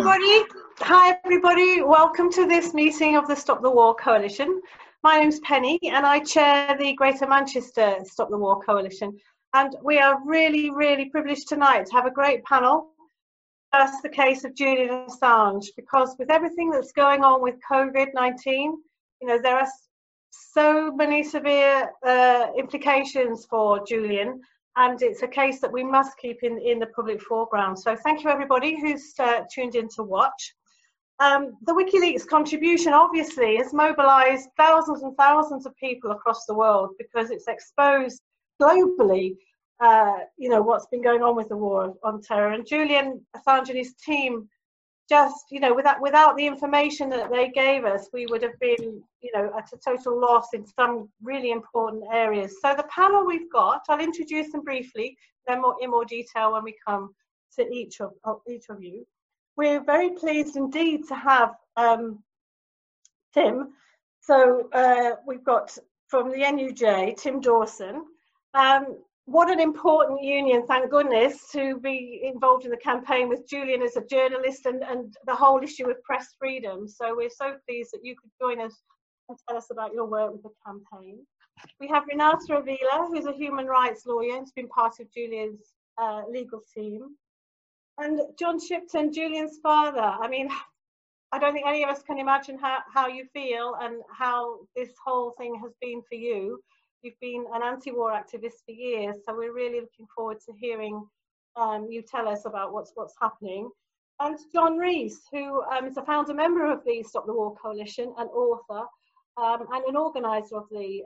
everybody. Hi, everybody. Welcome to this meeting of the Stop the War Coalition. My name's Penny, and I chair the Greater Manchester Stop the War Coalition. And we are really, really privileged tonight to have a great panel. First, the case of Julian Assange, because with everything that's going on with COVID-19, there are so many severe implications for Julian. And it's a case that we must keep in the public foreground. So thank you, everybody who's tuned in to watch. The WikiLeaks contribution, obviously, has mobilised thousands and thousands of people across the world because it's exposed globally, what's been going on with the war on terror. And Julian Assange and his team just, without the information that they gave us, we would have been, at a total loss in some really important areas. So the panel we've got, I'll introduce them briefly, then in more detail when we come to each of you. We're very pleased indeed to have Tim. So we've got from the NUJ, Tim Dawson. What an important union, thank goodness, to be involved in the campaign with Julian as a journalist and the whole issue of press freedom. So we're so pleased that you could join us and tell us about your work with the campaign. We have Renata Avila, who's a human rights lawyer and has been part of Julian's legal team. And John Shipton, Julian's father. I mean, I don't think any of us can imagine how you feel and how this whole thing has been for you. You've been an anti-war activist for years, so we're really looking forward to hearing you tell us about what's happening. And John Rees, who is a founder member of the Stop the War Coalition, an author, and an organiser of the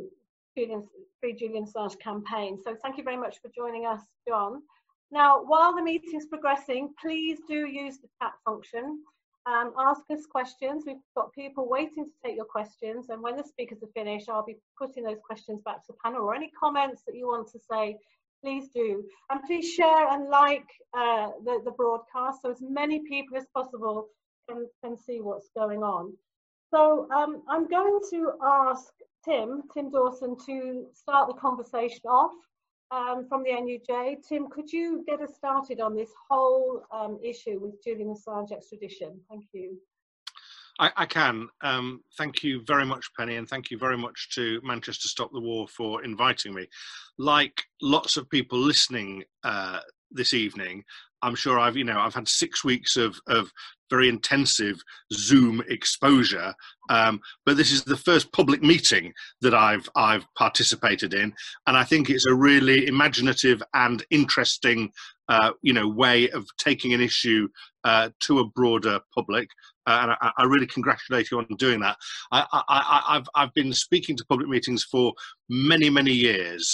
Free Julian Assange campaign. So thank you very much for joining us, John. Now, while the meeting's progressing, please do use the chat function. Ask us questions. We've got people waiting to take your questions, and when the speakers are finished, I'll be putting those questions back to the panel, or any comments that you want to say, please do. And please share and like the broadcast so as many people as possible can see what's going on. So I'm going to ask Tim Dawson to start the conversation off from the NUJ. Tim, could you get us started on this whole issue with Julian Assange extradition? Thank you. I can. Thank you very much, Penny, and thank you very much to Manchester Stop the War for inviting me. Like lots of people listening this evening, I'm sure I've had 6 weeks of very intensive Zoom exposure, but this is the first public meeting that I've participated in, and I think it's a really imaginative and interesting way of taking an issue to a broader public. And I really congratulate you on doing that. I've been speaking to public meetings for many years,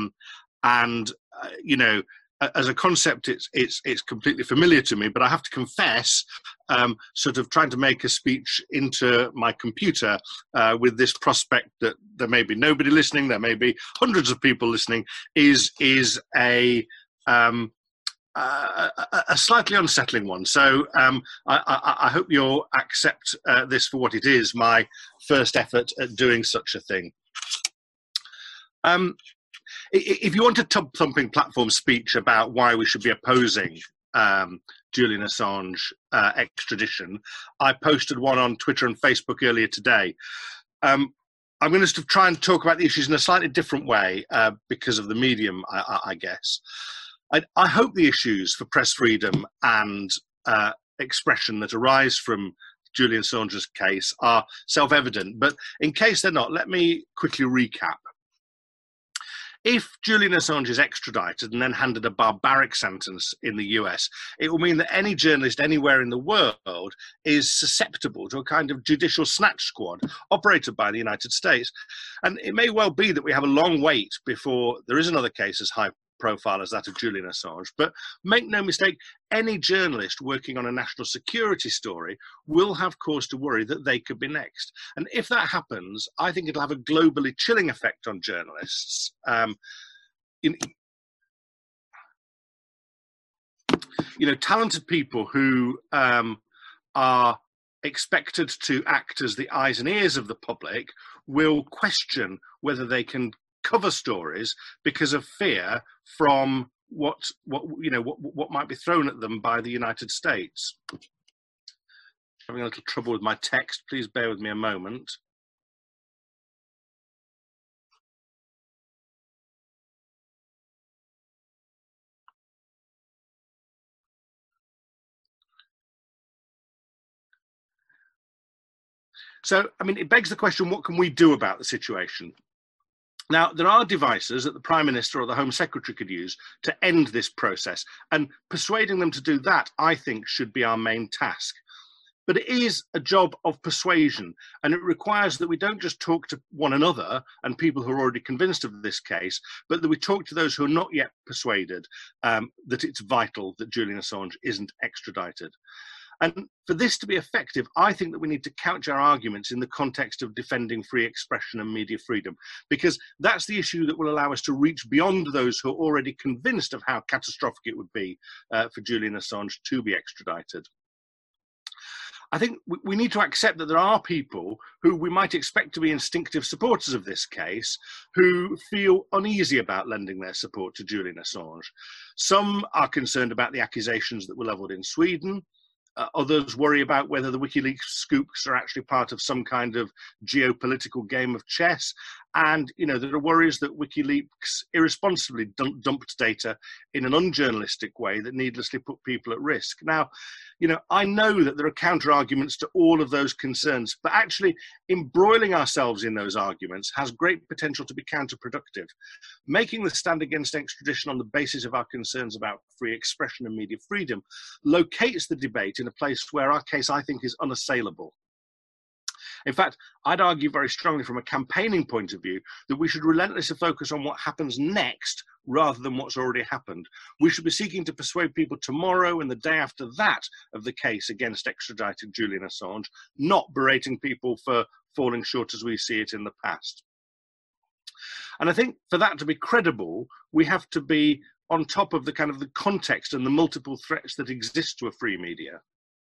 as a concept, it's completely familiar to me, but I have to confess, sort of trying to make a speech into my computer with this prospect that there may be nobody listening, there may be hundreds of people listening, is a slightly unsettling one. So I hope you'll accept this for what it is, my first effort at doing such a thing. If you want a tub-thumping platform speech about why we should be opposing Julian Assange extradition, I posted one on Twitter and Facebook earlier today. I'm going to try and talk about the issues in a slightly different way because of the medium, I guess. I hope the issues for press freedom and expression that arise from Julian Assange's case are self-evident, but in case they're not, let me quickly recap. If Julian Assange is extradited and then handed a barbaric sentence in the US, it will mean that any journalist anywhere in the world is susceptible to a kind of judicial snatch squad operated by the United States. And it may well be that we have a long wait before there is another case as high profile as that of Julian Assange, but make no mistake, any journalist working on a national security story will have cause to worry that they could be next. And if that happens, I think it'll have a globally chilling effect on journalists. Talented people who are expected to act as the eyes and ears of the public will question whether they can cover stories because of fear from what might be thrown at them by the United States. having a little trouble with my text. Please bear with me a moment. So, I mean, it begs the question, what can we do about the situation? Now, there are devices that the Prime Minister or the Home Secretary could use to end this process, and persuading them to do that, I think, should be our main task. But it is a job of persuasion, and it requires that we don't just talk to one another and people who are already convinced of this case, but that we talk to those who are not yet persuaded that it's vital that Julian Assange isn't extradited. And for this to be effective, I think that we need to couch our arguments in the context of defending free expression and media freedom, because that's the issue that will allow us to reach beyond those who are already convinced of how catastrophic it would be for Julian Assange to be extradited. I think we need to accept that there are people who we might expect to be instinctive supporters of this case who feel uneasy about lending their support to Julian Assange. Some are concerned about the accusations that were levelled in Sweden. Others worry about whether the WikiLeaks scoops are actually part of some kind of geopolitical game of chess. And, you know, there are worries that WikiLeaks irresponsibly dumped data in an unjournalistic way that needlessly put people at risk. Now, you know, I know that there are counter arguments to all of those concerns, but actually embroiling ourselves in those arguments has great potential to be counterproductive. Making the stand against extradition on the basis of our concerns about free expression and media freedom locates the debate in a place where our case, I think, is unassailable. In fact, I'd argue very strongly from a campaigning point of view that we should relentlessly focus on what happens next rather than what's already happened. We should be seeking to persuade people tomorrow and the day after that of the case against extradited Julian Assange, not berating people for falling short as we see it in the past. And I think for that to be credible, we have to be on top of the kind of the context and the multiple threats that exist to a free media.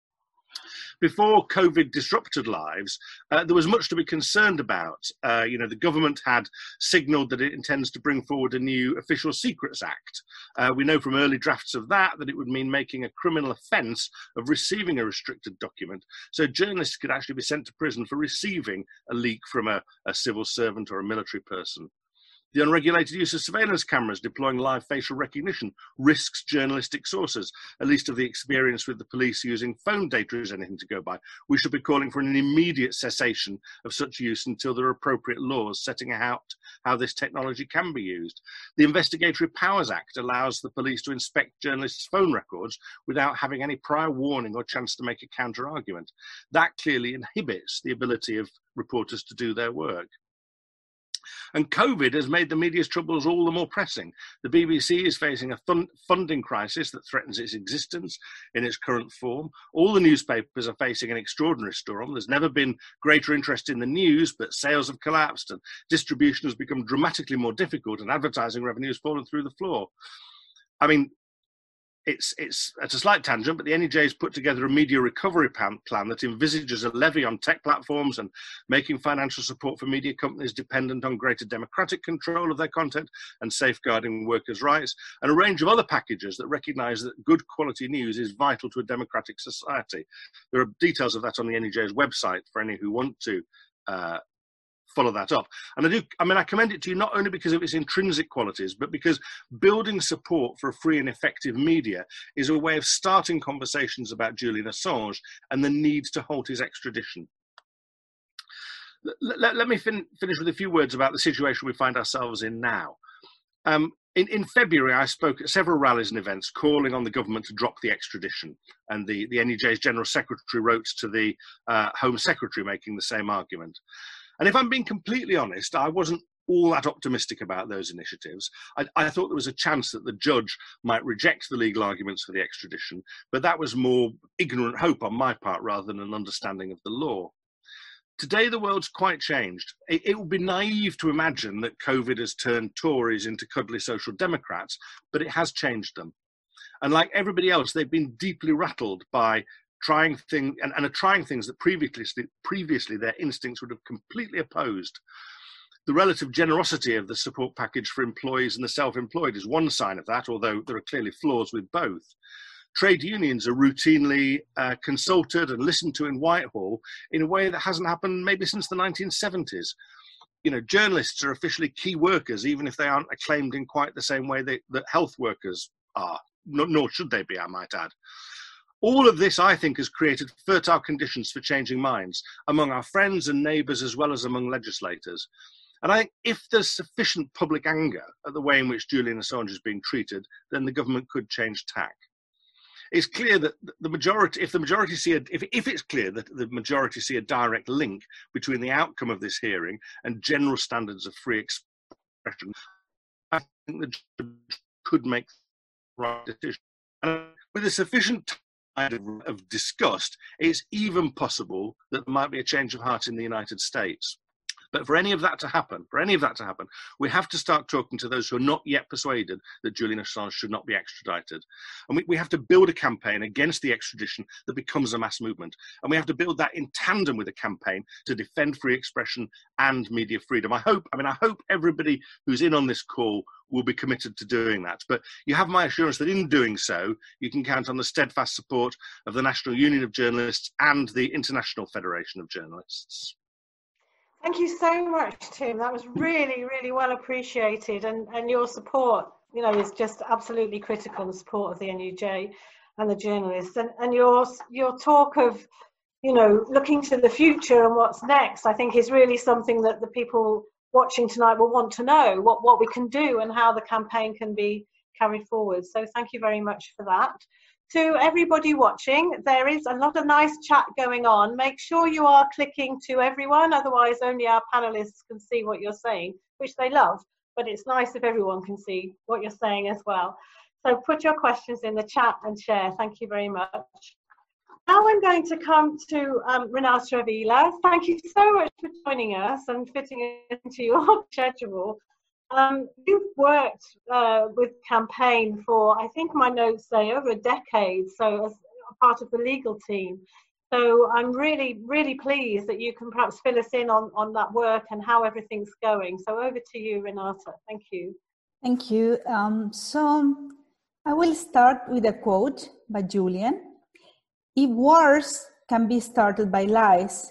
Before COVID disrupted lives, there was much to be concerned about. You know, the government had signalled that it intends to bring forward a new Official Secrets Act. We know from early drafts of that it would mean making a criminal offence of receiving a restricted document. So journalists could actually be sent to prison for receiving a leak from a civil servant or a military person. The unregulated use of surveillance cameras deploying live facial recognition risks journalistic sources. At least of the experience with the police using phone data is anything to go by. We should be calling for an immediate cessation of such use until there are appropriate laws setting out how this technology can be used. The Investigatory Powers Act allows the police to inspect journalists' phone records without having any prior warning or chance to make a counter-argument. That clearly inhibits the ability of reporters to do their work. And COVID has made the media's troubles all the more pressing. The BBC is facing a funding crisis that threatens its existence in its current form. All the newspapers are facing an extraordinary storm. There's never been greater interest in the news, but sales have collapsed and distribution has become dramatically more difficult and advertising revenue has fallen through the floor. I mean, it's a slight tangent, but the NEJ has put together a media recovery plan that envisages a levy on tech platforms and making financial support for media companies dependent on greater democratic control of their content and safeguarding workers' rights, and a range of other packages that recognise that good quality news is vital to a democratic society. There are details of that on the NEJ's website for any who want to follow that up. And I commend it to you not only because of its intrinsic qualities, but because building support for a free and effective media is a way of starting conversations about Julian Assange and the need to halt his extradition. Let me finish with a few words about the situation we find ourselves in now. In February, I spoke at several rallies and events calling on the government to drop the extradition. And the NEJ's General Secretary wrote to the Home Secretary making the same argument. And if I'm being completely honest, I wasn't all that optimistic about those initiatives. I thought there was a chance that the judge might reject the legal arguments for the extradition, but that was more ignorant hope on my part rather than an understanding of the law. Today, the world's quite changed. It would be naive to imagine that COVID has turned Tories into cuddly social democrats, but it has changed them. And like everybody else, they've been deeply rattled by trying things and are trying things that previously their instincts would have completely opposed. The relative generosity of the support package for employees and the self-employed is one sign of that, although there are clearly flaws with both. trade unions are routinely consulted and listened to in Whitehall in a way that hasn't happened maybe since the 1970s. You know, journalists are officially key workers, even if they aren't acclaimed in quite the same way that health workers are, nor should they be, I might add. All of this, I think, has created fertile conditions for changing minds among our friends and neighbours as well as among legislators. And I think if there's sufficient public anger at the way in which Julian Assange is being treated, then the government could change tack. It's clear that the majority, if it's clear that the majority see a direct link between the outcome of this hearing and general standards of free expression, I think the judge could make the right decision. And with a sufficient time of disgust, it's even possible that there might be a change of heart in the United States. But for any of that to happen, we have to start talking to those who are not yet persuaded that Julian Assange should not be extradited. And we have to build a campaign against the extradition that becomes a mass movement. And we have to build that in tandem with a campaign to defend free expression and media freedom. I hope everybody who's in on this call will be committed to doing that. But you have my assurance that in doing so, you can count on the steadfast support of the National Union of Journalists and the International Federation of Journalists. Thank you so much, Tim. That was really, really well appreciated. And your support, you know, is just absolutely critical, the support of the NUJ and the journalists. And your talk of, you know, looking to the future and what's next, I think is really something that the people watching tonight will want to know, what we can do and how the campaign can be carried forward. So thank you very much for that. To everybody watching, there is a lot of nice chat going on. Make sure you are clicking to everyone, otherwise only our panelists can see what you're saying, which they love, but it's nice if everyone can see what you're saying as well. So put your questions in the chat and share. Thank you very much. Now I'm going to come to Renata Avila. Thank you so much for joining us and fitting into your schedule. You've worked with campaign for, I think my notes say, over a decade, so as a part of the legal team. So I'm really, really pleased that you can perhaps fill us in on that work and how everything's going. So over to you, Renata. Thank you. Thank you. So I will start with a quote by Julian. If wars can be started by lies,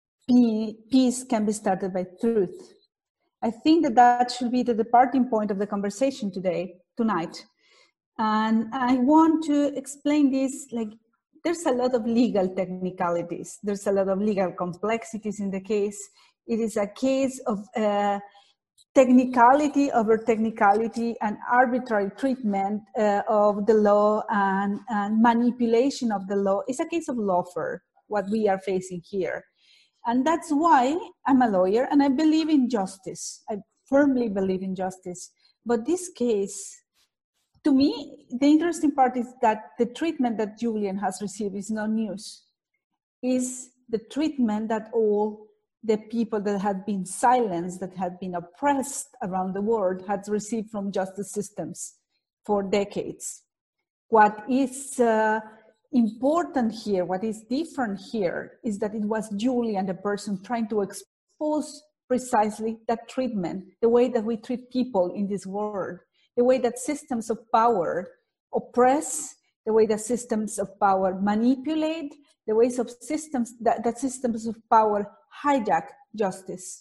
peace can be started by truth. I think that should be the departing point of the conversation tonight. And I want to explain this, like, there's a lot of legal technicalities. There's a lot of legal complexities in the case. It is a case of technicality over technicality and arbitrary treatment of the law and manipulation of the law. It's a case of lawfare, what we are facing here. And that's why I'm a lawyer and I believe in justice. I firmly believe in justice. But this case, to me, the interesting part is that the treatment that Julian has received is no news. Is the treatment that all the people that had been silenced, that had been oppressed around the world, had received from justice systems for decades. What is important here, what is different here, is that it was Julian, the person trying to expose precisely that treatment, the way that we treat people in this world, the way that systems of power oppress, the way that systems of power manipulate, the ways of systems that systems of power hijack justice.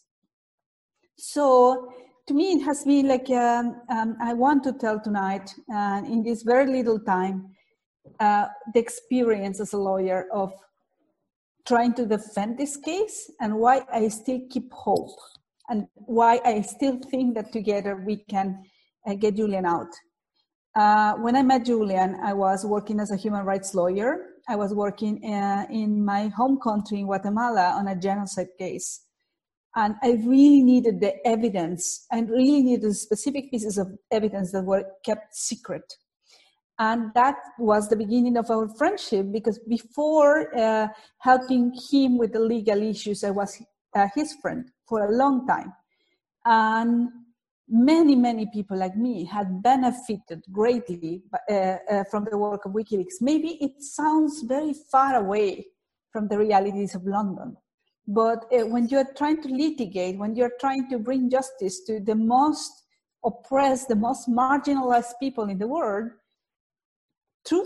So to me, it has been like, I want to tell tonight, in this very little time, the experience as a lawyer of trying to defend this case and why I still keep hope and why I still think that together we can get Julian out. When I met Julian, I was working as a human rights lawyer. I was working in my home country in Guatemala on a genocide case. And I really needed the evidence and really needed specific pieces of evidence that were kept secret. And that was the beginning of our friendship, because before helping him with the legal issues, I was his friend for a long time. And many, many people like me had benefited greatly from the work of WikiLeaks. Maybe it sounds very far away from the realities of London. But when you're trying to litigate, when you're trying to bring justice to the most oppressed, the most marginalized people in the world, truth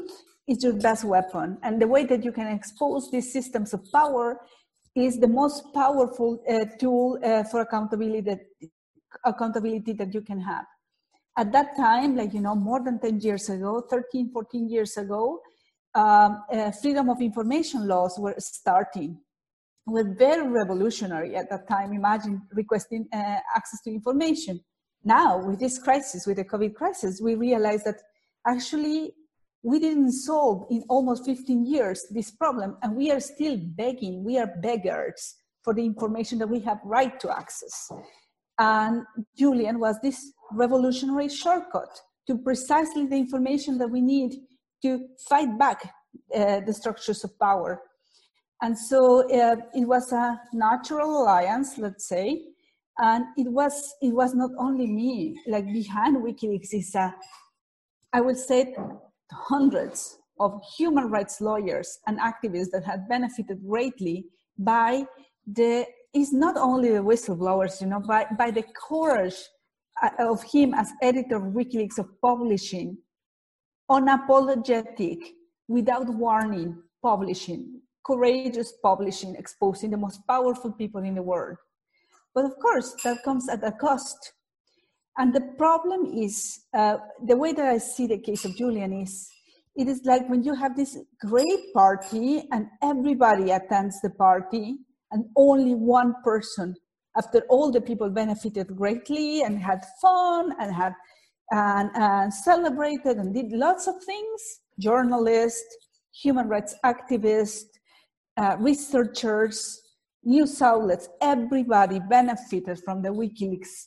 is your best weapon. And the way that you can expose these systems of power is the most powerful tool for accountability that you can have. At that time, like, more than 10 years ago, 13, 14 years ago, freedom of information laws were starting. Were very revolutionary at that time. Imagine requesting access to information. Now, with this crisis, with the COVID crisis, we realize that actually we didn't solve in almost 15 years this problem, and we are still begging. We are beggars for the information that we have right to access. And Julian was this revolutionary shortcut to precisely the information that we need to fight back the structures of power. And so it was a natural alliance, let's say, and it was not only me. Like, behind WikiLeaks is I would say hundreds of human rights lawyers and activists that had benefited greatly by it's not only the whistleblowers, by the courage of him as editor of WikiLeaks, of publishing, unapologetic, without warning, publishing, courageous publishing, exposing the most powerful people in the world. But of course, that comes at a cost. And the problem is, the way that I see the case of Julian is, it is like when you have this great party and everybody attends the party, and only one person, after all the people benefited greatly and had fun and had and celebrated and did lots of things, journalists, human rights activists, researchers, news outlets, everybody benefited from the WikiLeaks,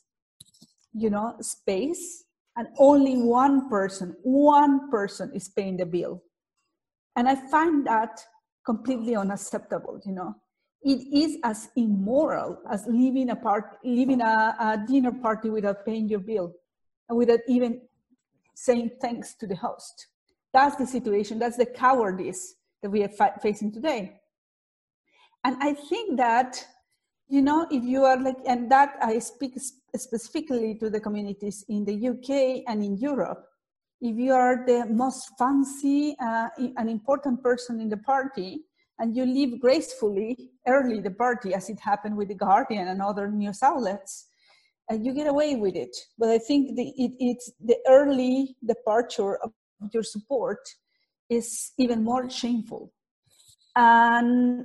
space, and only one person is paying the bill. And I find that completely unacceptable, It is as immoral as leaving a dinner party without paying your bill and without even saying thanks to the host. That's the situation. That's the cowardice that we are facing today. And I think that, if you are and that I speak specifically to the communities in the UK and in Europe, if you are the most fancy and important person in the party, and you leave gracefully early the party, as it happened with The Guardian and other news outlets, and you get away with it. But I think it's the early departure of your support is even more shameful. And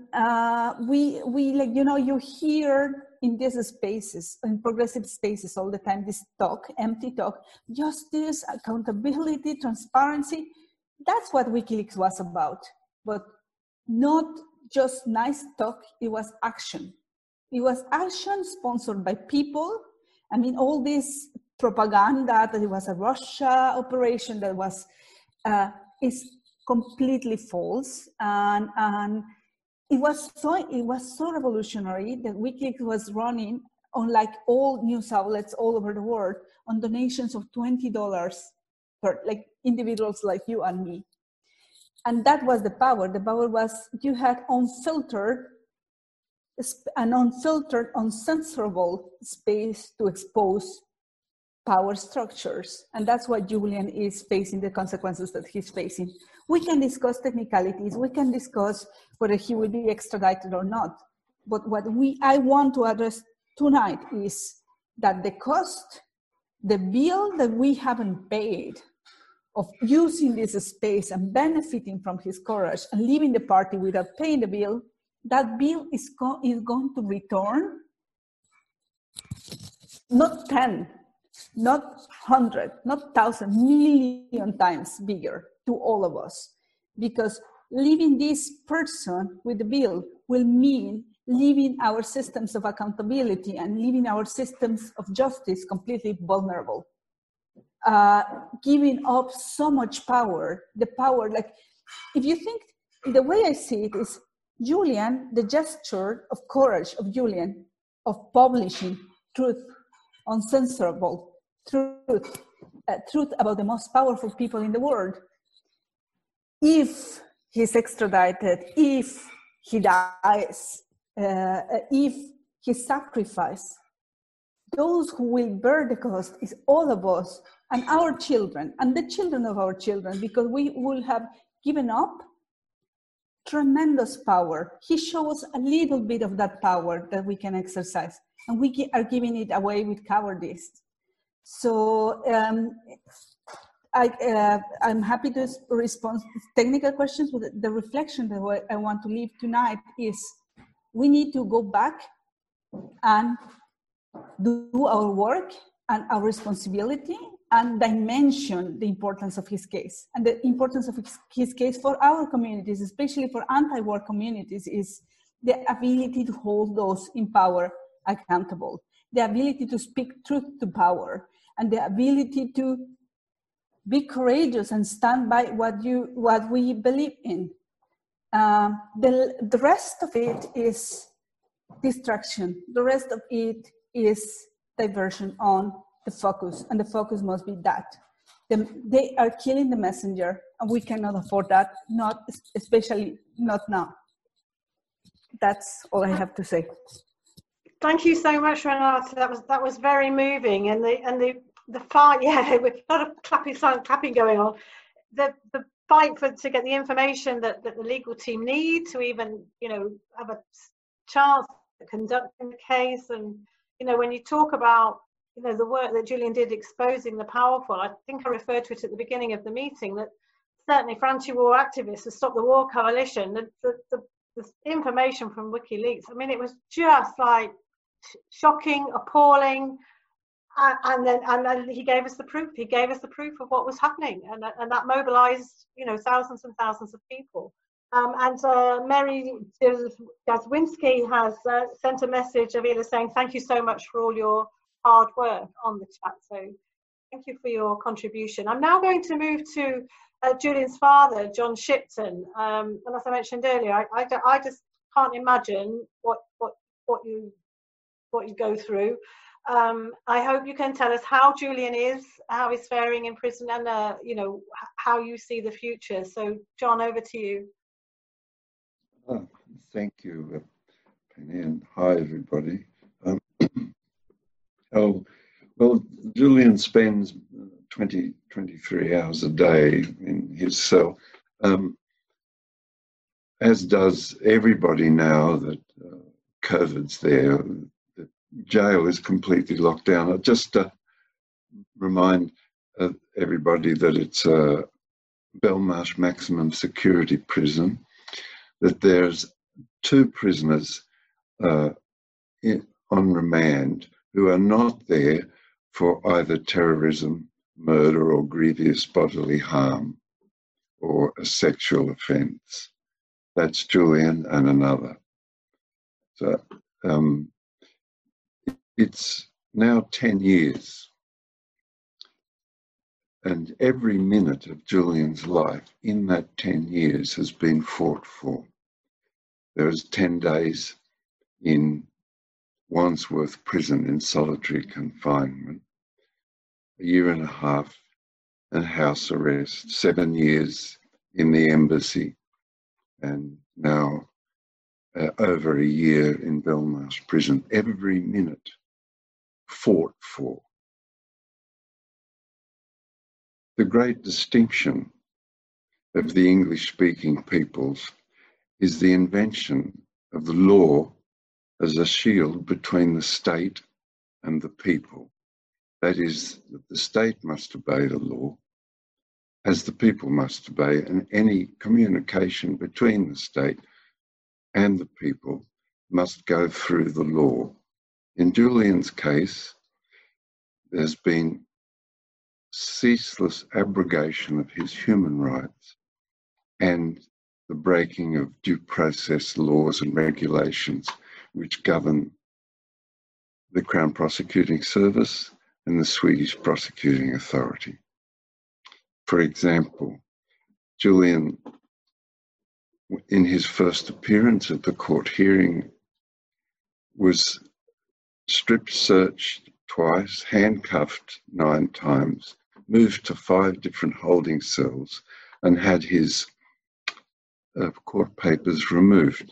you hear in these spaces, in progressive spaces all the time, this talk, empty talk, justice, accountability, transparency. That's what WikiLeaks was about. But not just nice talk, it was action. It was action sponsored by people. I mean, all this propaganda that it was a Russia operation that was is completely false, and it was so revolutionary that WikiLeaks was running on, like all news outlets all over the world, on donations of $20 per individuals like you and me. And that was the power. The power was you had unfiltered, uncensorable space to expose power structures. And that's what Julian is facing, the consequences that he's facing. We can discuss technicalities. We can discuss whether he will be extradited or not. But what I want to address tonight is that the cost, the bill that we haven't paid of using this space and benefiting from his courage and leaving the party without paying the bill, that bill is going to return not 10, not 100, not 1,000, million times bigger to all of us. Because leaving this person with the bill will mean leaving our systems of accountability and leaving our systems of justice completely vulnerable. Giving up so much power, the power, if you think, the way I see it is Julian, the gesture of courage of Julian, of publishing truth, uncensorable truth, truth about the most powerful people in the world. If he's extradited, if he dies, if he's sacrificed, those who will bear the cost is all of us and our children and the children of our children, because we will have given up tremendous power. He shows us a little bit of that power that we can exercise, and we are giving it away with cowardice. So I'm happy to respond to technical questions. But the reflection that I want to leave tonight is we need to go back and do our work and our responsibility and dimension the importance of his case. And the importance of his case for our communities, especially for anti-war communities, is the ability to hold those in power accountable, the ability to speak truth to power, and the ability to be courageous and stand by what we believe in. The rest of it is distraction. The rest of it is diversion on the focus, and the focus must be that. They are killing the messenger, and we cannot afford that, especially not now. That's all I have to say. Thank you so much, Renata. That was very moving, and the fight. Yeah, with a lot of clapping going on. The fight to get the information that the legal team need to even have a chance of conducting the case. And when you talk about the work that Julian did exposing the powerful, I think I referred to it at the beginning of the meeting, that certainly for anti-war activists to Stop the War Coalition, the information from WikiLeaks, I mean, it was just like shocking, appalling, and then he gave us the proof. He gave us the proof of what was happening, and that mobilized thousands and thousands of people. And Mary Jaswinski has sent a message, Avila, saying thank you so much for all your hard work on the chat. So thank you for your contribution. I'm now going to move to Julian's father, John Shipton. And as I mentioned earlier, I just can't imagine what you go through. I hope you can tell us how Julian is, how he's faring in prison, and how you see the future. So, John, over to you. Thank you, Penny, and hi everybody. Well, Julian spends 23 hours a day in his cell, as does everybody now that COVID's there. The jail is completely locked down. I'll just remind everybody that it's a Belmarsh maximum security prison, that there's 2 prisoners on remand who are not there for either terrorism, murder, or grievous bodily harm, or a sexual offence. That's Julian and another. So it's now 10 years, and every minute of Julian's life in that 10 years has been fought for. There was 10 days in Wandsworth Prison in solitary confinement, a year and a half in house arrest, 7 years in the embassy, and now over a year in Belmarsh Prison. Every minute fought for. The great distinction of the English-speaking peoples is the invention of the law as a shield between the state and the people. That is, that the state must obey the law, as the people must obey, and any communication between the state and the people must go through the law. In Julian's case, there's been ceaseless abrogation of his human rights and the breaking of due process laws and regulations which govern the Crown Prosecuting Service and the Swedish Prosecuting Authority. For example, Julian, in his first appearance at the court hearing, was strip searched twice, handcuffed 9 times, moved to 5 different holding cells, and had his court papers removed.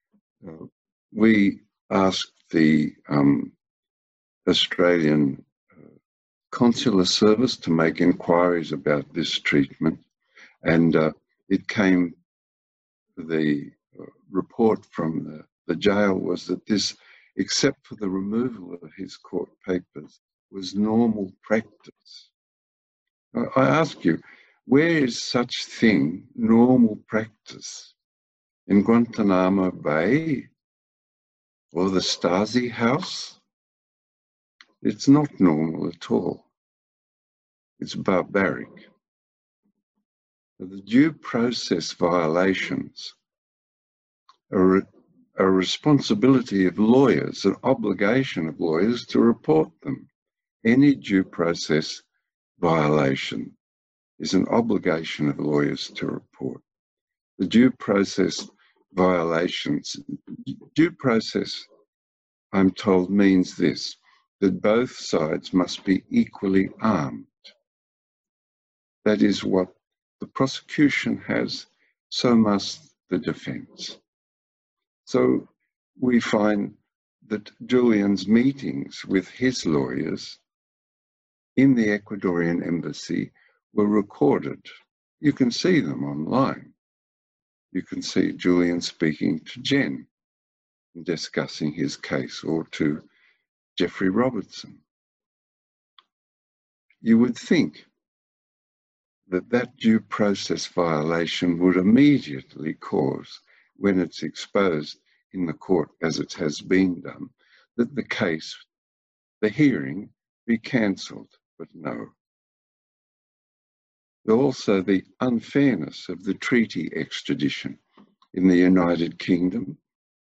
We asked the Australian Consular Service to make inquiries about this treatment, and it came, the report from the jail was that this, except for the removal of his court papers, was normal practice. I ask you, where is such thing normal practice? In Guantanamo Bay or the Stasi house? It's not normal at all. It's barbaric. The due process violations are a responsibility of lawyers, an obligation of lawyers to report them. Any due process violation is an obligation of lawyers to report. The due process violations, due process, I'm told, means this, that both sides must be equally armed. That is what the prosecution has, so must the defence. So we find that Julian's meetings with his lawyers in the Ecuadorian embassy were recorded. You can see them online. You can see Julian speaking to Jen and discussing his case, or to Jeffrey Robertson. You would think that that due process violation would immediately cause, when it's exposed in the court as it has been done, that the case, the hearing, be cancelled, but no. Also, the unfairness of the treaty extradition in the United Kingdom.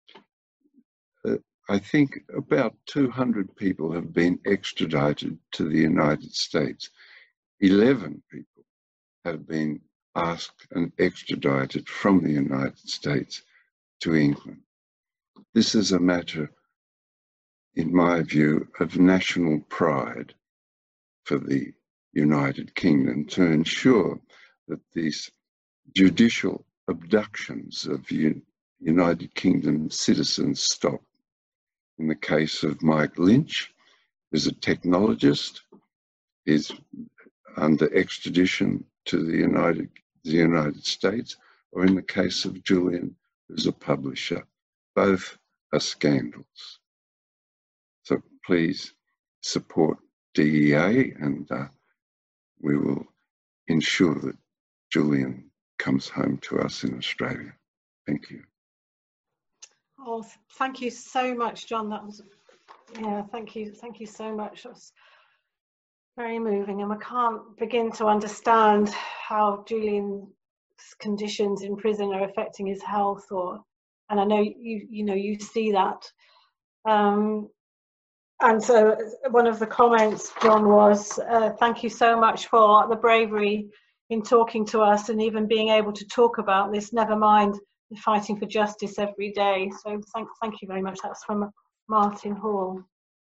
I think about 200 people have been extradited to the United States. 11 people have been asked and extradited from the United States to England. This is a matter, in my view, of national pride for the United Kingdom to ensure that these judicial abductions of United Kingdom citizens stop. In the case of Mike Lynch, who's a technologist, is under extradition to the United States, or in the case of Julian, who's a publisher. Both are scandals. So please support DEA, and we will ensure that Julian comes home to us in Australia. Thank you. Oh, thank you so much, John. That was, yeah, thank you so much. That was very moving, and I can't begin to understand how Julian's conditions in prison are affecting his health, and I know you see that. And so one of the comments, John, was thank you so much for the bravery in talking to us and even being able to talk about this, never mind fighting for justice every day. So thank you very much. That's from Martin Hall.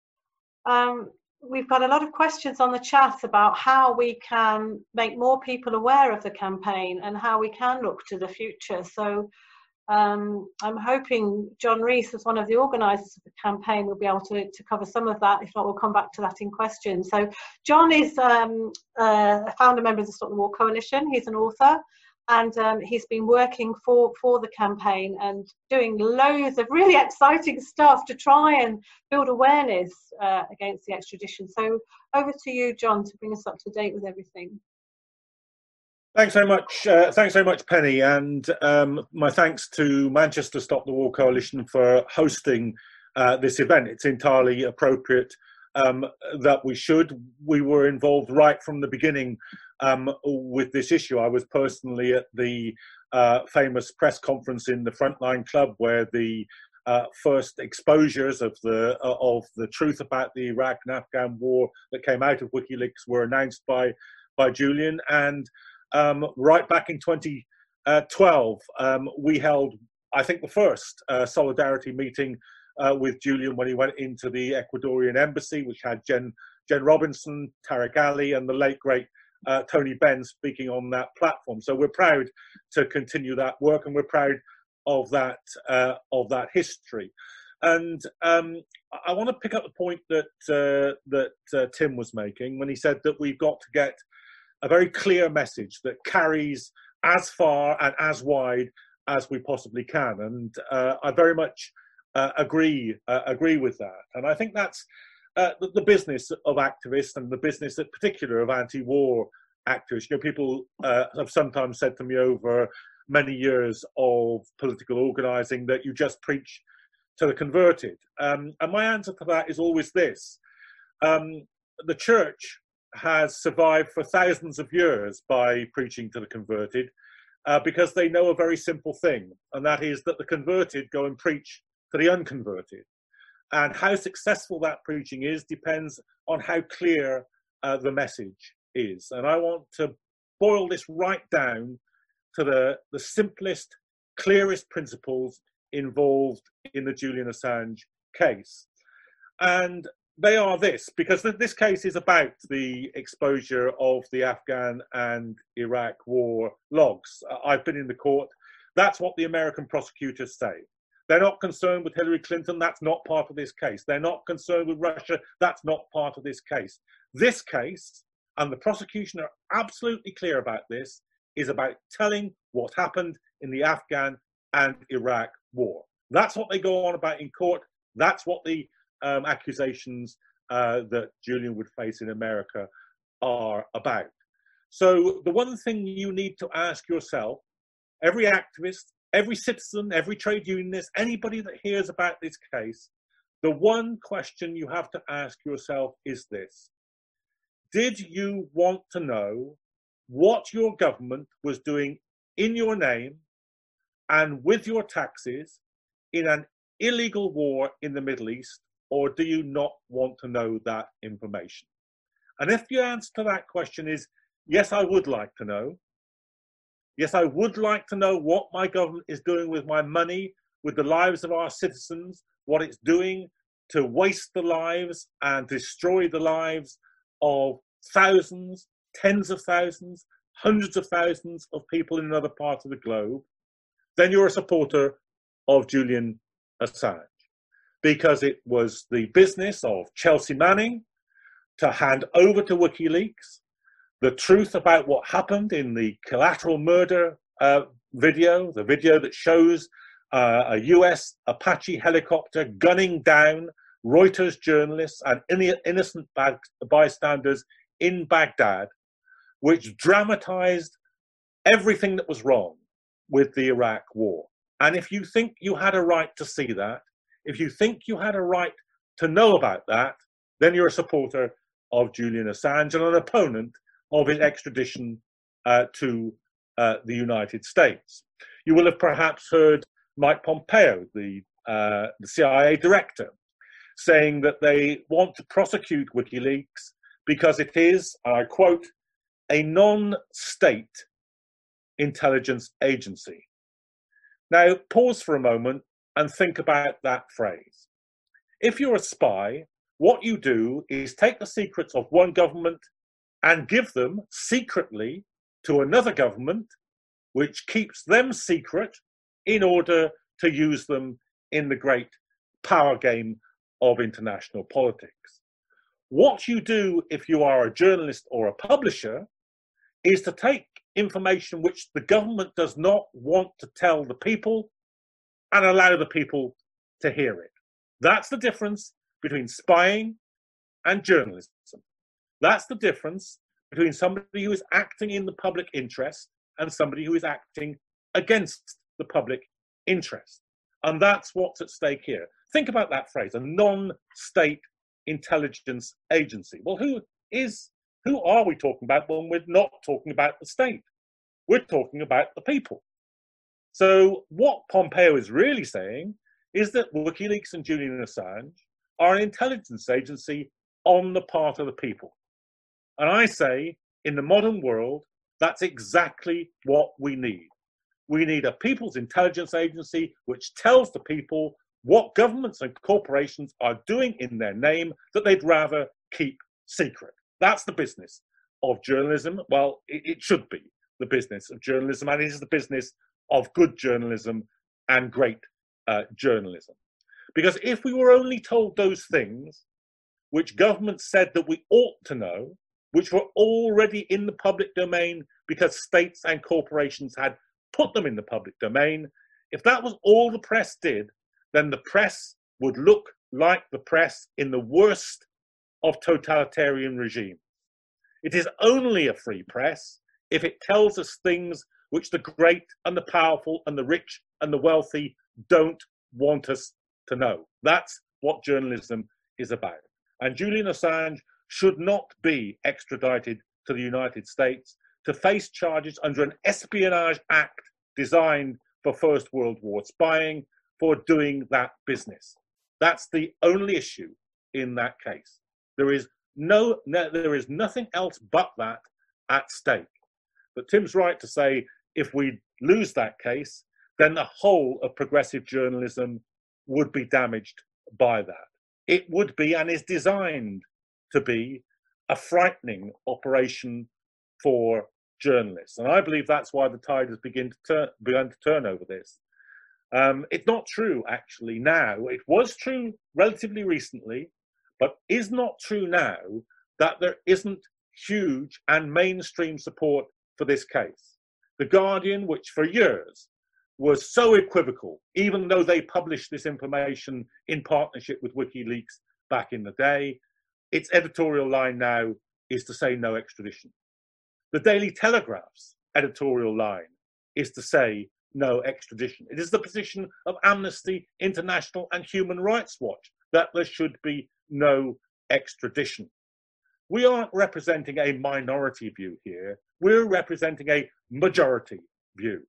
We've got a lot of questions on the chat about how we can make more people aware of the campaign and how we can look to the future. So I'm hoping John Rees, as one of the organisers of the campaign, will be able to cover some of that. If not, we'll come back to that in questions. So John is a founder member of the Stop the War Coalition. He's an author, and he's been working for the campaign and doing loads of really exciting stuff to try and build awareness against the extradition. So over to you, John, to bring us up to date with everything. Thanks very much, Penny, and my thanks to Manchester Stop the War Coalition for hosting this event. It's entirely appropriate that we were involved right from the beginning with this issue. I was personally at the famous press conference in the Frontline Club, where the first exposures of the truth about the Iraq and Afghan war that came out of WikiLeaks were announced by Julian. And right back in 2012, we held, I think, the first solidarity meeting with Julian when he went into the Ecuadorian embassy, which had Jen Robinson, Tariq Ali, and the late great Tony Benn speaking on that platform. So we're proud to continue that work, and we're proud of that history. And I want to pick up the point that Tim was making when he said that we've got to get a very clear message that carries as far and as wide as we possibly can. And I very much agree with that. And I think that's the business of activists, and the business in particular of anti-war activists. People have sometimes said to me over many years of political organising that you just preach to the converted. And my answer to that is always this. The church has survived for thousands of years by preaching to the converted, because they know a very simple thing, and that is that the converted go and preach to the unconverted. And how successful that preaching is depends on how clear the message is. And I want to boil this right down to the simplest, clearest principles involved in the Julian Assange case. And they are this, because this case is about the exposure of the Afghan and Iraq war logs. I've been in the court. That's what the American prosecutors say. They're not concerned with Hillary Clinton. That's not part of this case. They're not concerned with Russia. That's not part of this case. This case, and the prosecution are absolutely clear about this, is about telling what happened in the Afghan and Iraq war. That's what they go on about in court. That's what the accusations that Julian would face in America are about. So the one thing you need to ask yourself, every activist, every citizen, every trade unionist, anybody that hears about this case, the one question you have to ask yourself is this: did you want to know what your government was doing in your name and with your taxes in an illegal war in the Middle East, or do you not want to know that information? And if your answer to that question is, yes, I would like to know. Yes, I would like to know what my government is doing with my money, with the lives of our citizens, what it's doing to waste the lives and destroy the lives of thousands, tens of thousands, hundreds of thousands of people in another part of the globe, then you're a supporter of Julian Assange. Because it was the business of Chelsea Manning to hand over to WikiLeaks the truth about what happened in the collateral murder video, the video that shows a US Apache helicopter gunning down Reuters journalists and innocent bystanders in Baghdad, which dramatized everything that was wrong with the Iraq war. And if you think you had a right to see that, if you think you had a right to know about that, then you're a supporter of Julian Assange and an opponent of his extradition to the United States. You will have perhaps heard Mike Pompeo, the CIA director, saying that they want to prosecute WikiLeaks because it is, and I quote, a non-state intelligence agency. Now, pause for a moment and think about that phrase. If you're a spy, what you do is take the secrets of one government and give them secretly to another government, which keeps them secret in order to use them in the great power game of international politics. What you do if you are a journalist or a publisher is to take information which the government does not want to tell the people and allow the people to hear it. That's the difference between spying and journalism. That's the difference between somebody who is acting in the public interest and somebody who is acting against the public interest. And that's what's at stake here. Think about that phrase, a non-state intelligence agency. Well, who are we talking about when we're not talking about the state? We're talking about the people. So what Pompeo is really saying is that WikiLeaks and Julian Assange are an intelligence agency on the part of the people. And I say, in the modern world, that's exactly what we need. We need a people's intelligence agency which tells the people what governments and corporations are doing in their name that they'd rather keep secret. That's the business of journalism. Well, it should be the business of journalism, and it is the business of good journalism and great journalism. Because if we were only told those things which governments said that we ought to know, which were already in the public domain because states and corporations had put them in the public domain, if that was all the press did, then the press would look like the press in the worst of totalitarian regimes. It is only a free press if it tells us things which the great and the powerful and the rich and the wealthy don't want us to know. That's what journalism is about. And Julian Assange should not be extradited to the United States to face charges under an Espionage Act designed for First World War spying for doing that business. That's the only issue in that case. There is nothing else but that at stake. But Tim's right to say if we lose that case, then the whole of progressive journalism would be damaged by that. It would be, and is designed to be, a frightening operation for journalists. And I believe that's why the tide has begun to turn over this. It's not true, actually, now. It was true relatively recently, but is not true now that there isn't huge and mainstream support for this case. The Guardian, which for years was so equivocal, even though they published this information in partnership with WikiLeaks back in the day, its editorial line now is to say no extradition. The Daily Telegraph's editorial line is to say no extradition. It is the position of Amnesty International and Human Rights Watch that there should be no extradition. We aren't representing a minority view here. We're representing a majority view.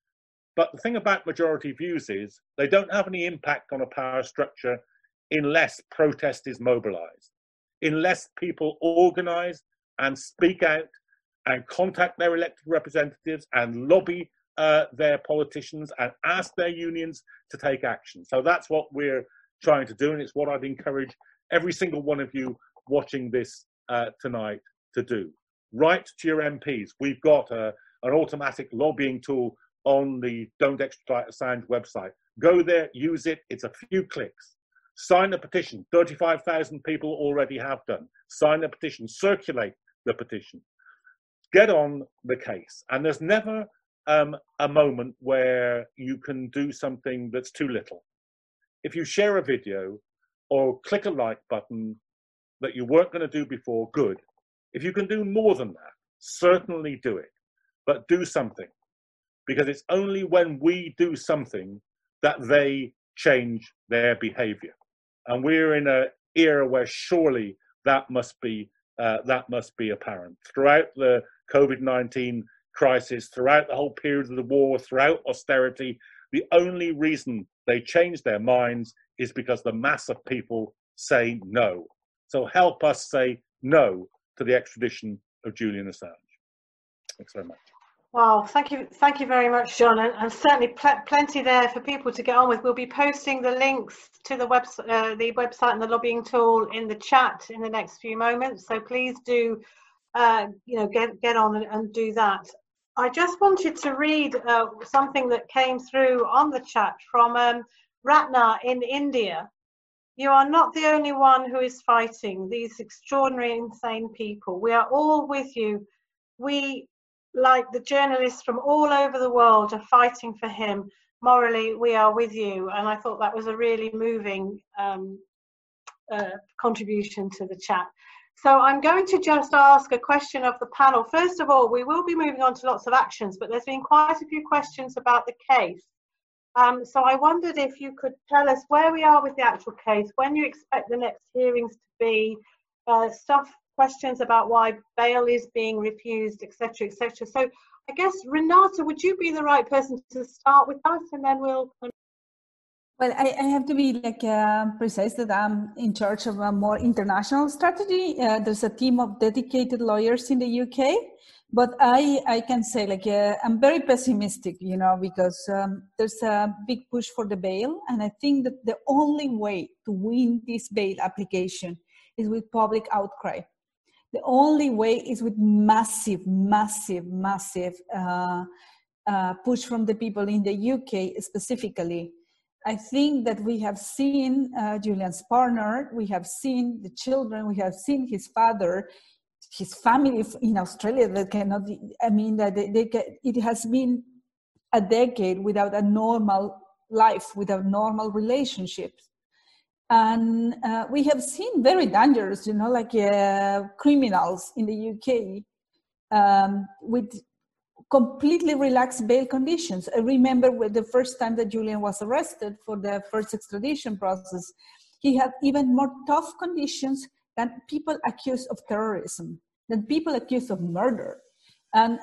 But the thing about majority views is they don't have any impact on a power structure unless protest is mobilized, unless people organize and speak out and contact their elected representatives and lobby their politicians and ask their unions to take action. So that's what we're trying to do, and it's what I'd encourage every single one of you watching this tonight to do. Write to your MPs. We've got an automatic lobbying tool on the Don't Extradite Assange website. Go there, use it. It's a few clicks. Sign the petition. 35,000 people already have done. Sign the petition. Circulate the petition. Get on the case. And there's never a moment where you can do something that's too little. If you share a video or click a like button that you weren't going to do before, good. If you can do more than that, certainly do it. But do something. Because it's only when we do something that they change their behavior. And we're in an era where surely that must be apparent. Throughout the COVID-19 crisis, throughout the whole period of the war, throughout austerity, the only reason they change their minds is because the mass of people say no. So help us say no to the extradition of Julian Assange. Thanks very much. Wow, thank you very much, John, and certainly plenty there for people to get on with. We'll be posting the links to the website and the lobbying tool in the chat in the next few moments. So please do, get on and do that. I just wanted to read something that came through on the chat from Ratna in India. You are not the only one who is fighting these extraordinary, insane people. We are all with you. We, like the journalists from all over the world, are fighting for him. Morally, we are with you. And I thought that was a really moving contribution to the chat. So I'm going to just ask a question of the panel. First of all, we will be moving on to lots of actions, but there's been quite a few questions about the case. So I wondered if you could tell us where we are with the actual case, when you expect the next hearings to be, questions about why bail is being refused, etc., etc. So I guess, Renata, would you be the right person to start with us, and then we'll... Well, I have to be precise that I'm in charge of a more international strategy. There's a team of dedicated lawyers in the UK, but I can say I'm very pessimistic, because there's a big push for the bail, and I think that the only way to win this bail application is with public outcry. The only way is with massive push from the people in the UK specifically. I think that we have seen Julian's partner, we have seen the children, we have seen his father his family in Australia that cannot, I mean, that it has been a decade without a normal life, without normal relationships. And we have seen very dangerous, like criminals in the UK with completely relaxed bail conditions. I remember with the first time that Julian was arrested for the first extradition process, he had even more tough conditions than people accused of terrorism, than people accused of murder. And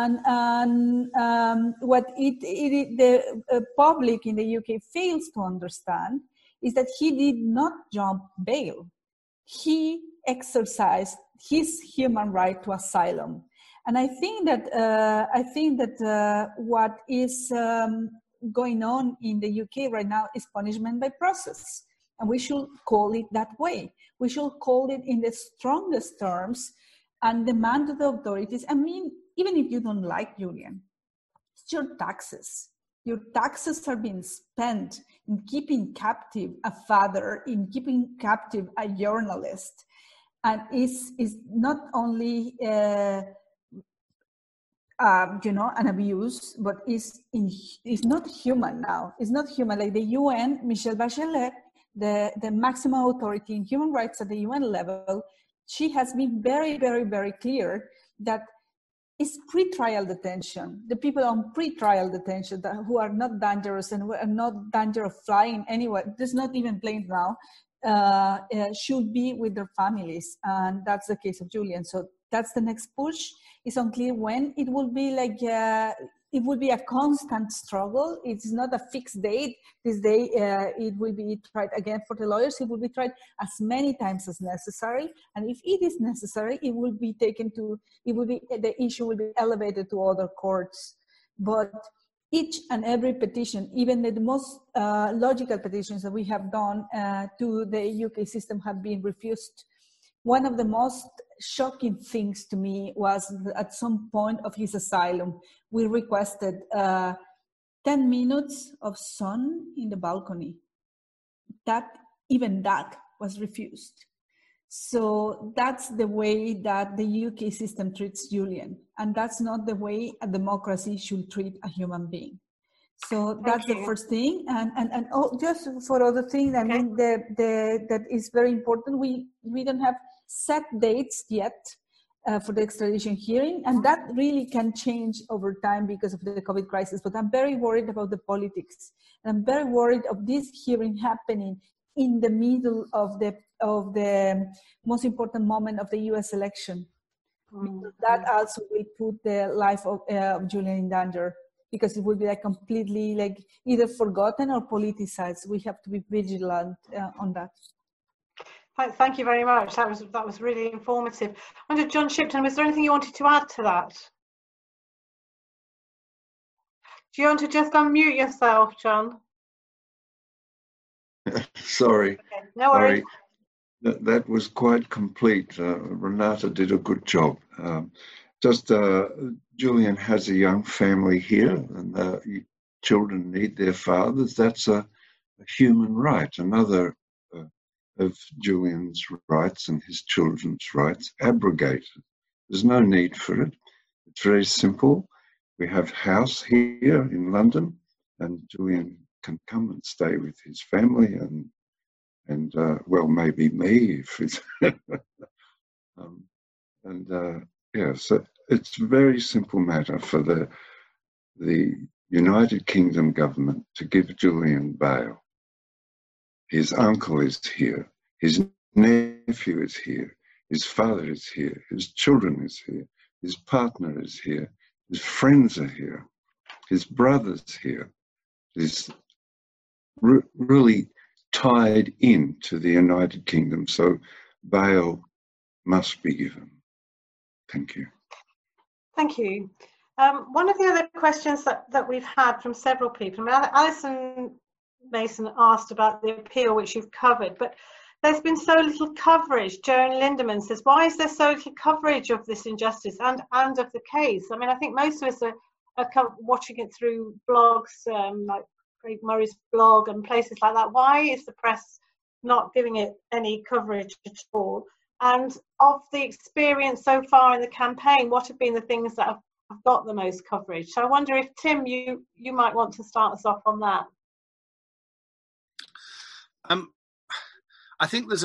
what the public in the UK fails to understand is that he did not jump bail. He exercised his human right to asylum. And I think that what is going on in the UK right now is punishment by process. And we should call it that way. We should call it in the strongest terms and demand to the authorities. I mean, even if you don't like Julian, it's your taxes. Your taxes are being spent in keeping captive a father, in keeping captive a journalist. And is not only an abuse, but is not human now. It's not human. Like the UN, Michelle Bachelet, the maximum authority in human rights at the UN level, she has been very, very, very clear that it's pre-trial detention. The people on pre-trial detention who are not dangerous and who are not danger of flying anywhere, there's not even planes now, should be with their families. And that's the case of Julian. So that's the next push. It's unclear when it will be it will be a constant struggle. It's not a fixed date. This day it will be tried again for the lawyers. It will be tried as many times as necessary. And if it is necessary, it will be the issue will be elevated to other courts. But each and every petition, even the most logical petitions that we have done to the UK system have been refused. One of the most shocking things to me was at some point of his asylum, we requested 10 minutes of sun in the balcony. Even that was refused. So that's the way that the UK system treats Julian. And that's not the way a democracy should treat a human being. So that's the first thing. And just for other things, I mean, that is very important. We don't have set dates yet for the extradition hearing, and that really can change over time because of the COVID crisis. But I'm very worried about the politics. And I'm very worried of this hearing happening in the middle of the most important moment of the US election. That also will put the life of Julian in danger, because it will be completely either forgotten or politicized. We have to be vigilant on that. Thank you very much. That was really informative. I wonder, John Shipton, was there anything you wanted to add to that? Do you want to just unmute yourself, John? Sorry. Okay, no worries. Sorry. That was quite complete. Renata did a good job. Julian has a young family here, and children need their fathers. That's a human right. Another of Julian's rights and his children's rights abrogated. There's no need for it. It's very simple. We have house here in London, and Julian can come and stay with his family and well, maybe me if it's so it's a very simple matter for the United Kingdom government to give Julian bail. His uncle is here, his nephew is here, his father is here, his children is here, his partner is here, his friends are here, his brother's here. He's really tied into the United Kingdom, so bail must be given. Thank you. Thank you. One of the other questions that we've had from several people, Alison Mason asked about the appeal, which you've covered, but there's been so little coverage. Joan Lindemann says, why is there so little coverage of this injustice and of the case? I mean, I think most of us are watching it through blogs, like Craig Murray's blog and places like that. Why is the press not giving it any coverage at all? And of the experience so far in the campaign, what have been the things that have got the most coverage? So I wonder if, Tim, you might want to start us off on that. I think there's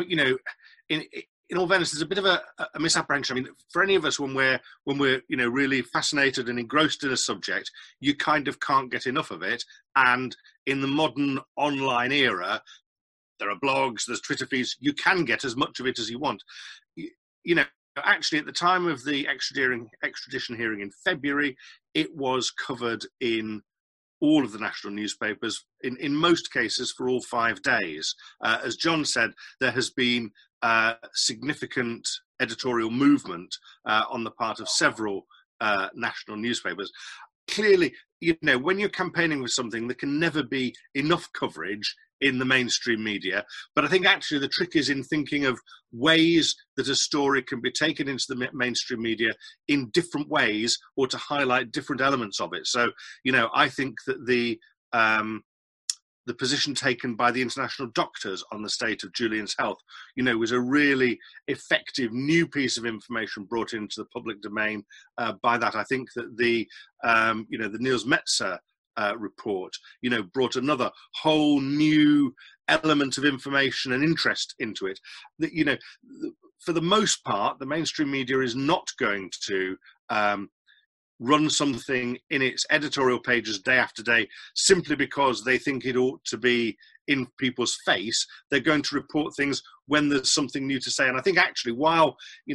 in all fairness, there's a bit of a misapprehension. I mean, for any of us, when we're really fascinated and engrossed in a subject, you kind of can't get enough of it. And in the modern online era, there are blogs, there's Twitter feeds. You can get as much of it as you want. Actually, at the time of the extradition hearing in February, it was covered in all of the national newspapers, in most cases for all 5 days. As John said, there has been significant editorial movement on the part of several national newspapers. Clearly, when you're campaigning with something, there can never be enough coverage in the mainstream media. But I think actually the trick is in thinking of ways that a story can be taken into the mainstream media in different ways, or to highlight different elements of it. So, I think that the position taken by the international doctors on the state of Julian's health, was a really effective new piece of information brought into the public domain by that. I think that the Niels Metzer report, brought another whole new element of information and interest into it. That, for the most part, the mainstream media is not going to run something in its editorial pages day after day simply because they think it ought to be in people's face. They're going to report things when there's something new to say. And I think actually, while,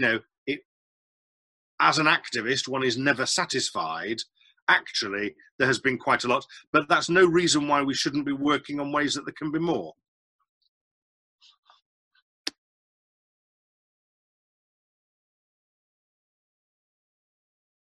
as an activist, one is never satisfied, actually, there has been quite a lot, but that's no reason why we shouldn't be working on ways that there can be more. Penny,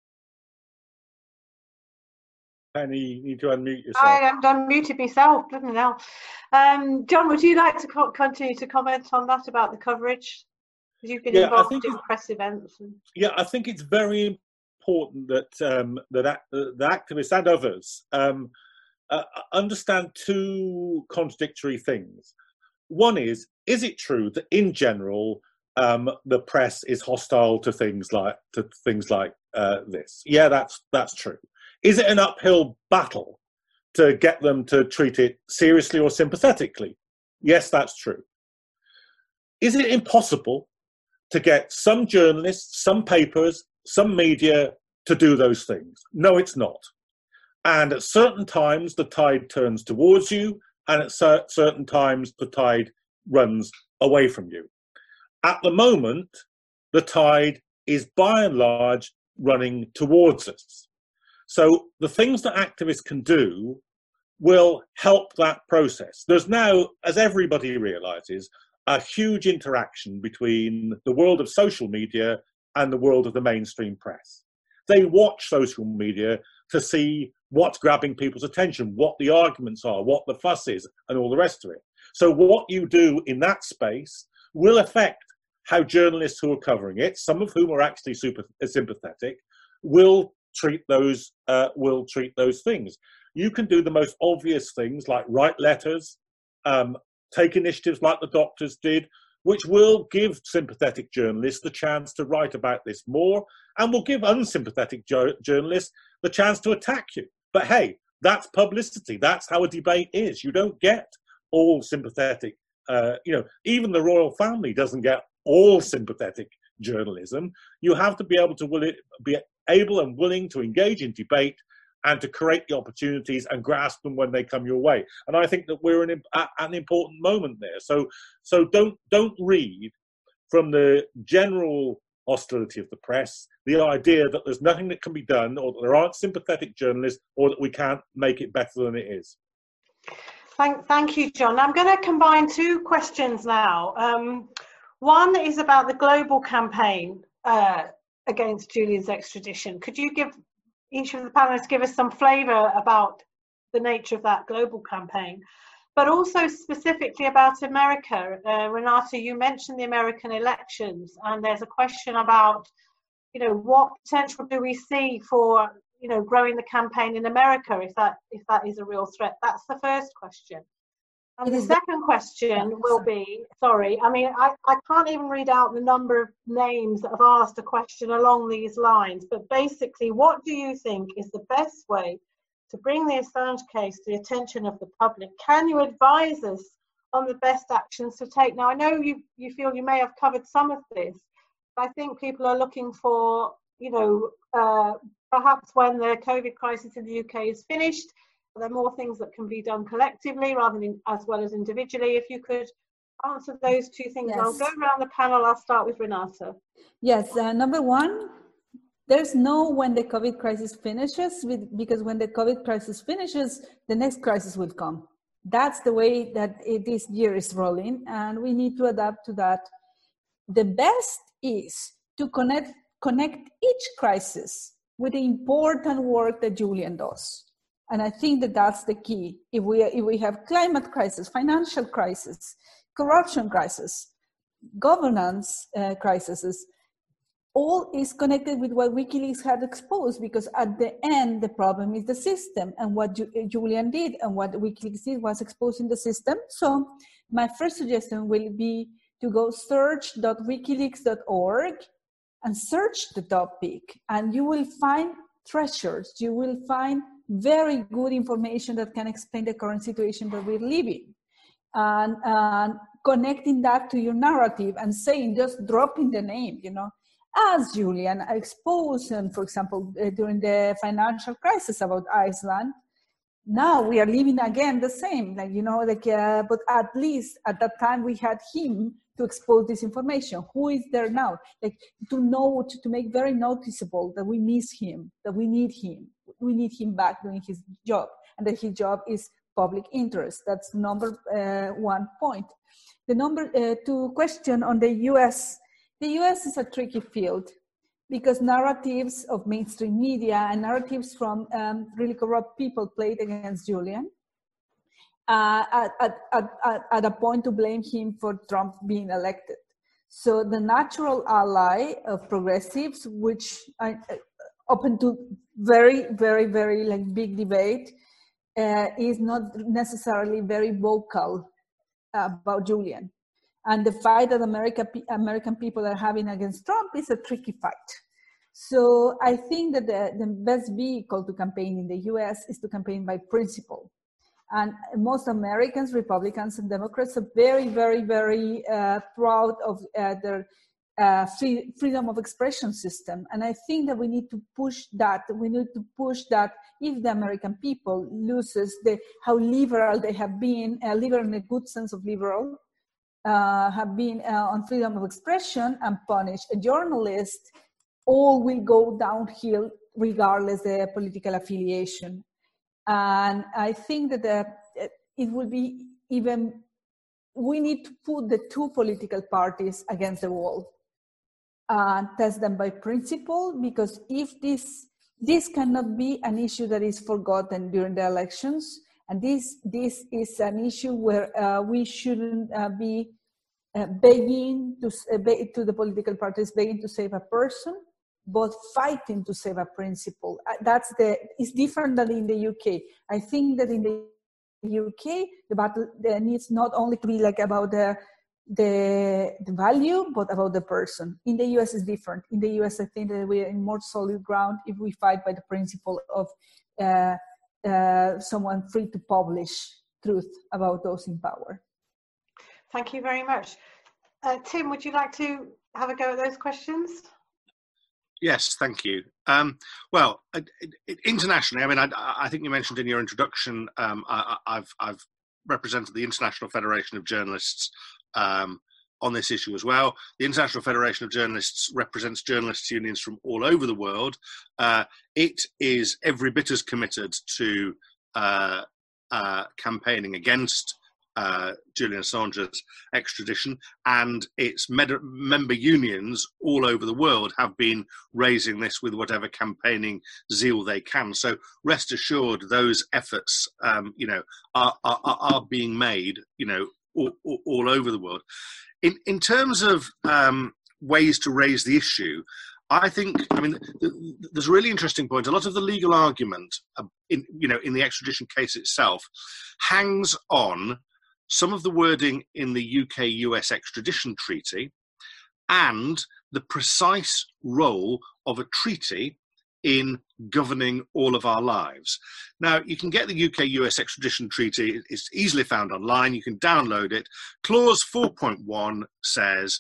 you need to unmute yourself. I am unmuted myself, didn't I? John, would you like to continue to comment on that about the coverage? Because you've been involved in press events. Yeah, I think it's very important that the activists and others understand two contradictory things. One is it true that in general the press is hostile to things like this? Yeah, that's true. Is it an uphill battle to get them to treat it seriously or sympathetically? Yes, that's true. Is it impossible to get some journalists, some papers, some media to do those things? No, it's not. And at certain times, the tide turns towards you, and at certain times, the tide runs away from you. At the moment, the tide is by and large running towards us. So the things that activists can do will help that process. There's now, as everybody realizes, a huge interaction between the world of social media and the world of the mainstream press. They watch social media to see what's grabbing people's attention, what the arguments are, what the fuss is, and all the rest of it. So what you do in that space will affect how journalists who are covering it, some of whom are actually super sympathetic, will treat those things. You can do the most obvious things like write letters, take initiatives like the doctors did, which will give sympathetic journalists the chance to write about this more, and will give unsympathetic journalists the chance to attack you. But hey, that's publicity. That's how a debate is. You don't get all sympathetic. Even the royal family doesn't get all sympathetic journalism. You have to be able to be able and willing to engage in debate and to create the opportunities and grasp them when they come your way. And I think that we're at an important moment there. So don't read from the general hostility of the press the idea that there's nothing that can be done, or that there aren't sympathetic journalists, or that we can't make it better than it is. Thank you, John. I'm going to combine two questions now. One is about the global campaign against Julian's extradition. Could you give each of the panelists give us some flavour about the nature of that global campaign, but also specifically about America? Renata, you mentioned the American elections, and there's a question about, what potential do we see for, growing the campaign in America if that is a real threat? That's the first question. And the second question will be, sorry, I mean, I can't even read out the number of names that have asked a question along these lines, but basically, what do you think is the best way to bring the Assange case to the attention of the public? Can you advise us on the best actions to take? Now, I know you feel you may have covered some of this, but I think people are looking for, you know, perhaps when the COVID crisis in the UK is finished, there are more things that can be done collectively rather than as well as individually. If you could answer those two things. Yes. I'll go around the panel. I'll start with Renata. Yes, number one, there's no when the COVID crisis finishes, because when the COVID crisis finishes, the next crisis will come. That's the way that this year is rolling, and we need to adapt to that. The best is to connect each crisis with the important work that Julian does. And I think that that's the key. If we have climate crisis, financial crisis, corruption crisis, governance crises, all is connected with what WikiLeaks had exposed, because at the end, the problem is the system. And what Julian did and what WikiLeaks did was exposing the system. So my first suggestion will be to go search.wikileaks.org and search the topic. And you will find treasures. You will find very good information that can explain the current situation that we're living. And connecting that to your narrative and saying, just dropping the name, you know, as Julian exposed, and for example, during the financial crisis about Iceland, now we are living again the same, like, you know, like, but at least at that time we had him to expose this information. Who is there now? Like, to know, to make very noticeable that we miss him, that we need him back doing his job, and that his job is public interest. That's number 1 point. The number 2 question on the US. The US is a tricky field because narratives of mainstream media and narratives from really corrupt people played against Julian at a point to blame him for Trump being elected. So the natural ally of progressives, which are open to very, very, very like big debate, is not necessarily very vocal about Julian. And the fight that American people are having against Trump is a tricky fight. So I think that the best vehicle to campaign in the US is to campaign by principle. And most Americans, Republicans and Democrats, are very, very, very proud of their freedom of expression system. And I think that we need to push that. We need to push that if the American people loses how liberal they have been, liberal in a good sense of liberal, have been on freedom of expression and punish a journalist, all will go downhill regardless the political affiliation. And I think that it will be even, we need to put the two political parties against the wall and test them by principle, because if this cannot be an issue that is forgotten during the elections. And this is an issue where we shouldn't be begging to the political parties, begging to save a person, but fighting to save a principle. It's different than in the UK. I think that in the UK, the battle needs not only to be like about the value, but about the person. In the US, it's different. In the US, I think that we are in more solid ground if we fight by the principle of someone free to publish truth about those in power. Thank you very much. Tim, would you like to have a go at those questions? Yes, thank you. Well, internationally, I mean, I think you mentioned in your introduction, I've represented the International Federation of Journalists on this issue as well. The International Federation of Journalists represents journalists' unions from all over the world. It is every bit as committed to campaigning against Julian Assange's extradition, and its member unions all over the world have been raising this with whatever campaigning zeal they can. So rest assured, those efforts, are being made, all over the world. In terms of ways to raise the issue, I think, there's a really interesting point. A lot of the legal argument in the extradition case itself hangs on some of the wording in the UK-US extradition treaty, and the precise role of a treaty in governing all of our lives. Now, you can get the UK-US extradition treaty. It's easily found online. You can download it. Clause 4.1 says,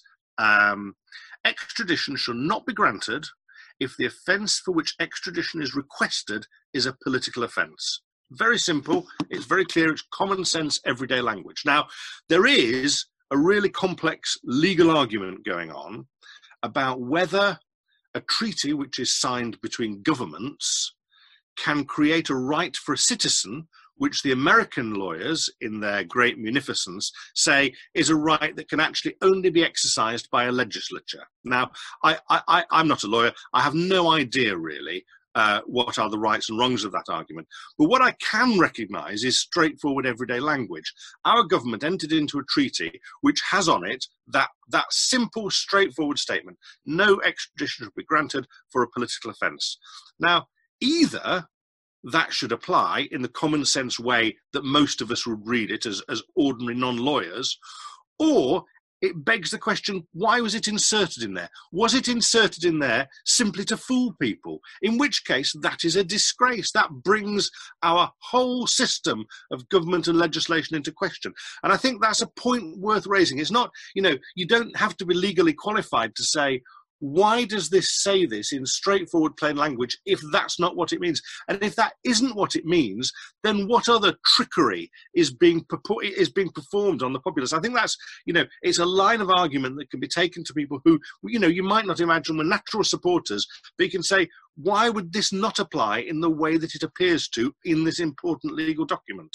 extradition shall not be granted if the offence for which extradition is requested is a political offence. Very simple. It's very clear. It's common sense, everyday language. Now, there is a really complex legal argument going on about whether a treaty which is signed between governments can create a right for a citizen, which the American lawyers, in their great munificence, say is a right that can actually only be exercised by a legislature. Now, I'm not a lawyer. I have no idea, really, what are the rights and wrongs of that argument. But what I can recognise is straightforward everyday language. Our government entered into a treaty which has on it that simple, straightforward statement: no extradition should be granted for a political offence. Now, either that should apply in the common sense way that most of us would read it as ordinary non-lawyers, or it begs the question, why was it inserted in there? Was it inserted in there simply to fool people? In which case, that is a disgrace. That brings our whole system of government and legislation into question. And I think that's a point worth raising. It's not, you don't have to be legally qualified to say, why does this say this in straightforward, plain language if that's not what it means? And if that isn't what it means, then what other trickery is being performed on the populace? I think that's, it's a line of argument that can be taken to people who, you might not imagine were natural supporters, but you can say, why would this not apply in the way that it appears to in this important legal document?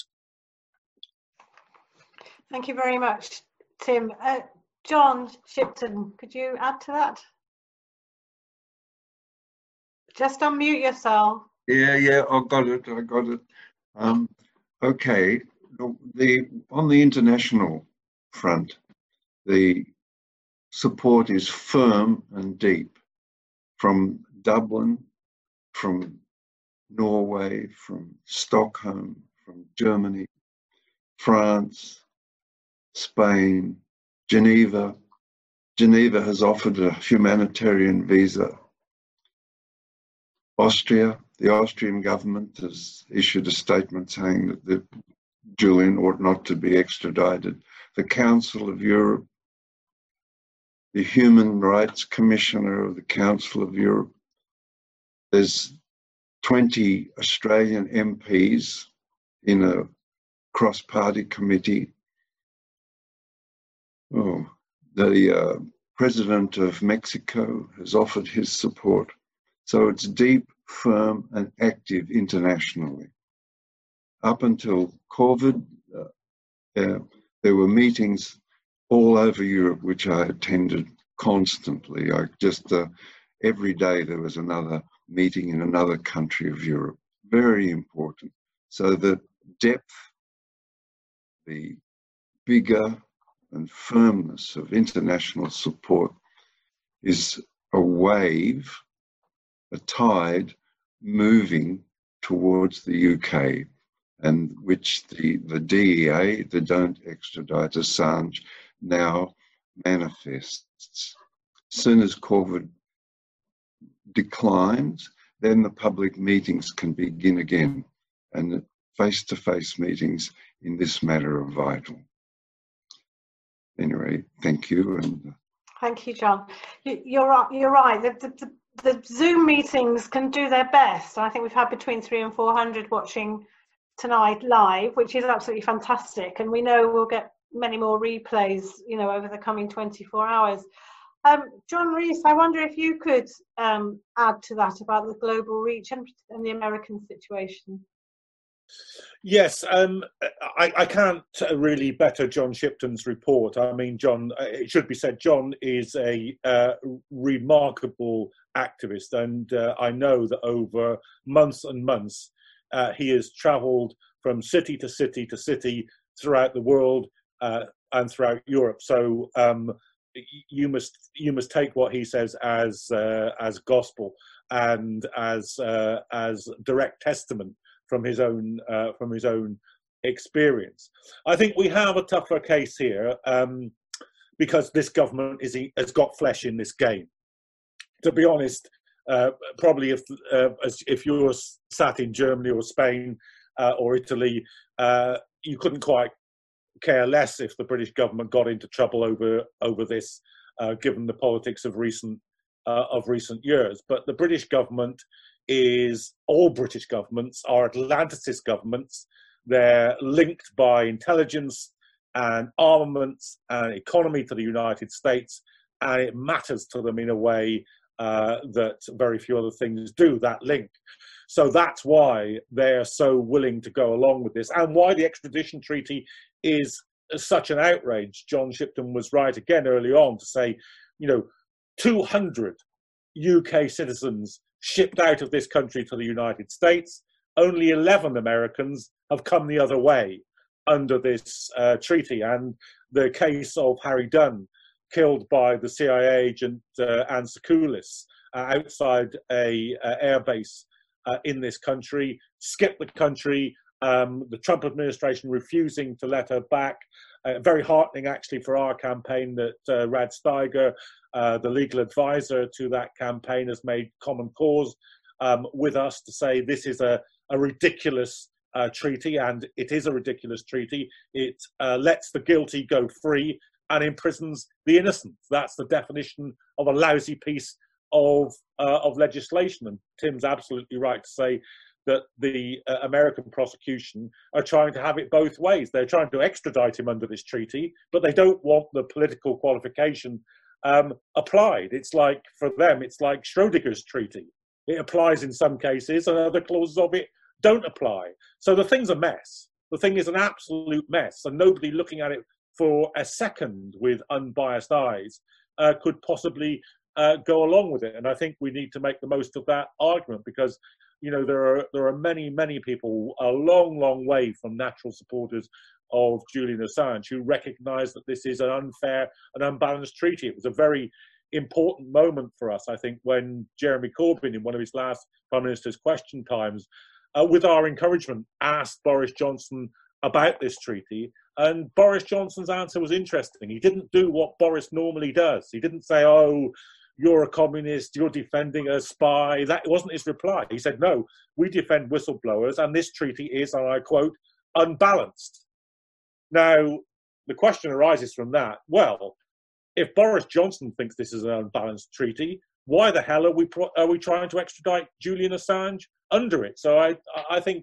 Thank you very much, Tim. John Shipton, could you add to that? Just unmute yourself. Yeah, I got it. Okay, on the international front, the support is firm and deep from Dublin, from Norway, from Stockholm, from Germany, France, Spain, Geneva. Geneva has offered a humanitarian visa. Austria, the Austrian government has issued a statement saying that Julian ought not to be extradited. The Council of Europe, the Human Rights Commissioner of the Council of Europe, there's 20 Australian MPs in a cross-party committee. The President of Mexico has offered his support. So it's deep, firm, and active internationally. Up until COVID, there were meetings all over Europe, which I attended constantly. Every day there was another meeting in another country of Europe. Very important. So the depth, the vigor and firmness of international support is a wave, a tide moving towards the UK, and which the DEA, the Don't Extradite Assange, now manifests. As soon as COVID declines, then the public meetings can begin again, and face-to-face meetings in this matter are vital. Anyway, thank you. Thank you, John. You're right. The Zoom meetings can do their best. I think we've had between 300 and 400 watching tonight live, which is absolutely fantastic. And we know we'll get many more replays, over the coming 24 hours. John Rees, I wonder if you could add to that about the global reach and the American situation. Yes, I can't really better John Shipton's report. I mean, John, it should be said, John is a remarkable activist, and I know that over months and months he has travelled from city to city to city throughout the world and throughout Europe. So you must take what he says as gospel and as direct testament from his own experience. I think we have a tougher case here because this government has got flesh in this game. To be honest, probably if you were sat in Germany or Spain or Italy, you couldn't quite care less if the British government got into trouble over this, given the politics of recent years. But the British government all British governments are Atlanticist governments. They're linked by intelligence and armaments and economy to the United States, and it matters to them in a way that very few other things do, that link. So that's why they're so willing to go along with this, and why the extradition treaty is such an outrage. John Shipton was right again early on to say, 200 UK citizens shipped out of this country to the United States. Only 11 Americans have come the other way under this treaty. And the case of Harry Dunn, killed by the CIA agent Anne Secoulis outside a airbase in this country, skipped the country, the Trump administration refusing to let her back. Very heartening, actually, for our campaign that Rad Steiger, the legal advisor to that campaign, has made common cause with us to say this is a ridiculous treaty, and it is a ridiculous treaty. It lets the guilty go free and imprisons the innocent. That's the definition of a lousy piece of legislation. And Tim's absolutely right to say that the American prosecution are trying to have it both ways. They're trying to extradite him under this treaty, but they don't want the political qualification applied. It's like, for them, it's like Schrodinger's treaty. It applies in some cases, and other clauses of it don't apply. So the thing's a mess. The thing is an absolute mess, and nobody looking at it for a second with unbiased eyes could possibly go along with it. And I think we need to make the most of that argument, because there are many people a long way from natural supporters of Julian Assange who recognise that this is an unfair and unbalanced treaty. It was a very important moment for us, I think, when Jeremy Corbyn, in one of his last Prime Minister's question times, with our encouragement, asked Boris Johnson about this treaty. And Boris Johnson's answer was interesting. He didn't do what Boris normally does. He didn't say, "Oh, you're a communist, you're defending a spy." That wasn't his reply. He said, "No, we defend whistleblowers, and this treaty is," and I quote, "unbalanced." Now, the question arises from that. Well, if Boris Johnson thinks this is an unbalanced treaty, why the hell are we trying to extradite Julian Assange under it? So I think,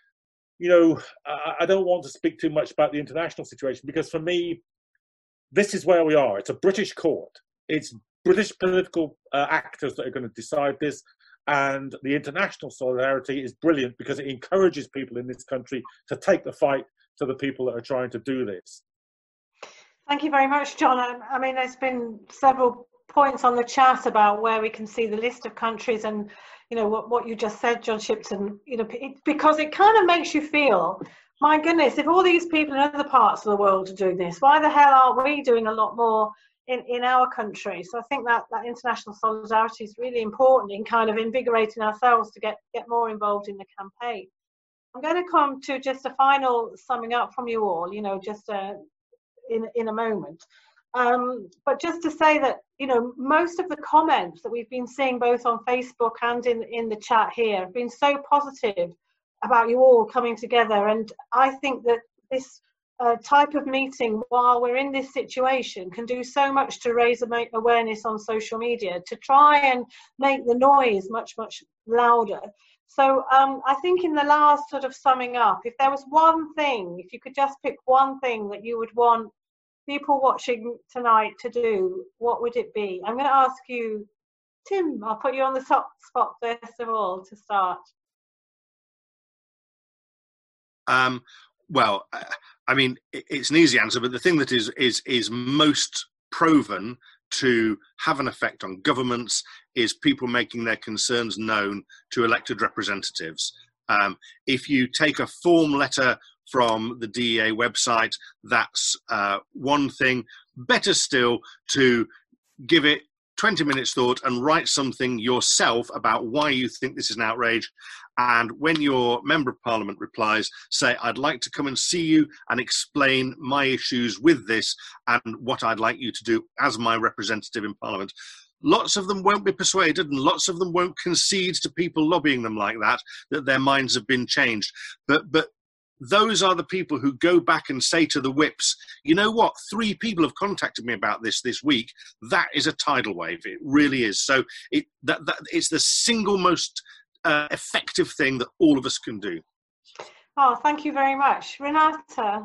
I don't want to speak too much about the international situation, because for me, this is where we are. It's a British court. It's British political actors that are going to decide this, and the international solidarity is brilliant because it encourages people in this country to take the fight to the people that are trying to do this. Thank you very much, John. I mean, there's been several points on the chat about where we can see the list of countries, and what you just said, John Shipton, because it kind of makes you feel, my goodness, if all these people in other parts of the world are doing this, why the hell aren't we doing a lot more in our country? So I think that international solidarity is really important in kind of invigorating ourselves to get more involved in the campaign. I'm going to come to just a final summing up from you all, just in a moment. But just to say that, most of the comments that we've been seeing both on Facebook and in the chat here have been so positive about you all coming together. And I think that this type of meeting, while we're in this situation, can do so much to raise awareness on social media, to try and make the noise much louder. So I think in the last sort of summing up, if there was one thing, if you could just pick one thing that you would want people watching tonight to do, what would it be? I'm going to ask you, Tim, I'll put you on the top spot first of all to start. Well, I mean, it's an easy answer, but the thing that is most proven to have an effect on governments is people making their concerns known to elected representatives. If you take a form letter from the DEA website, that's one thing. Better still to give it 20 minutes thought and write something yourself about why you think this is an outrage. And when your Member of Parliament replies, say, I'd like to come and see you and explain my issues with this and what I'd like you to do as my representative in Parliament. Lots of them won't be persuaded, and lots of them won't concede to people lobbying them like that their minds have been changed. But those are the people who go back and say to the whips, you know what, 3 people have contacted me about this week. That is a tidal wave. It really is. So it's the single most effective thing that all of us can do. Oh, thank you very much. Renata?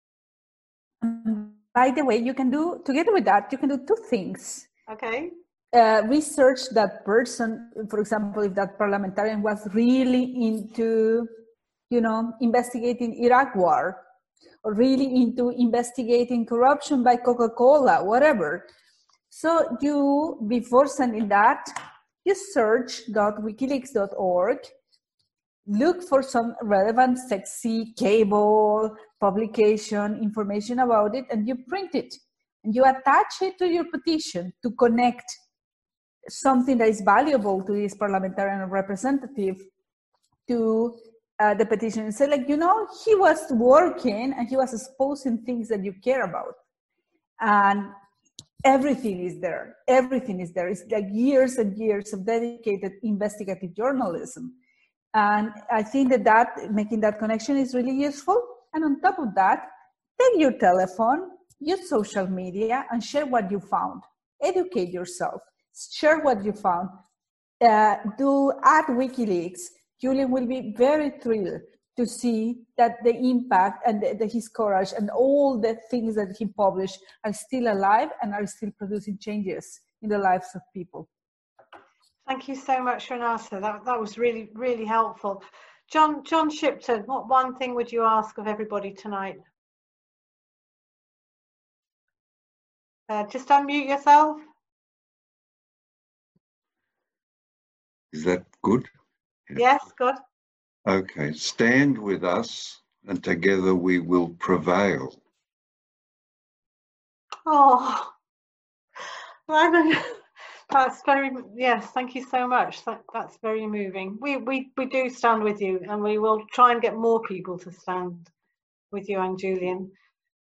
By the way, you can do, together with that, you can do 2 things. Okay. Research that person, for example, if that parliamentarian was really into, investigating Iraq war, or really into investigating corruption by Coca-Cola, whatever. So you, before sending that, you search .wikileaks.org, look for some relevant, sexy cable publication, information about it, and you print it. And you attach it to your petition to connect something that is valuable to this parliamentarian representative to the petition. And say, he was working and he was exposing things that you care about. And everything is there. Everything is there. It's like years and years of dedicated investigative journalism. And I think that making that connection is really useful. And on top of that, take your telephone, use social media, and share what you found. Educate yourself. Share what you found. Do at WikiLeaks. Julian will be very thrilled to see that the impact and his courage and all the things that he published are still alive and are still producing changes in the lives of people. Thank you so much, Renata. That was really, really helpful. John Shipton, what one thing would you ask of everybody tonight? Just unmute yourself. Is that good? Yes, good. Okay, stand with us and together we will prevail. Oh, that's very, yes, thank you so much. That's very moving. We do stand with you, and we will try and get more people to stand with you and Julian.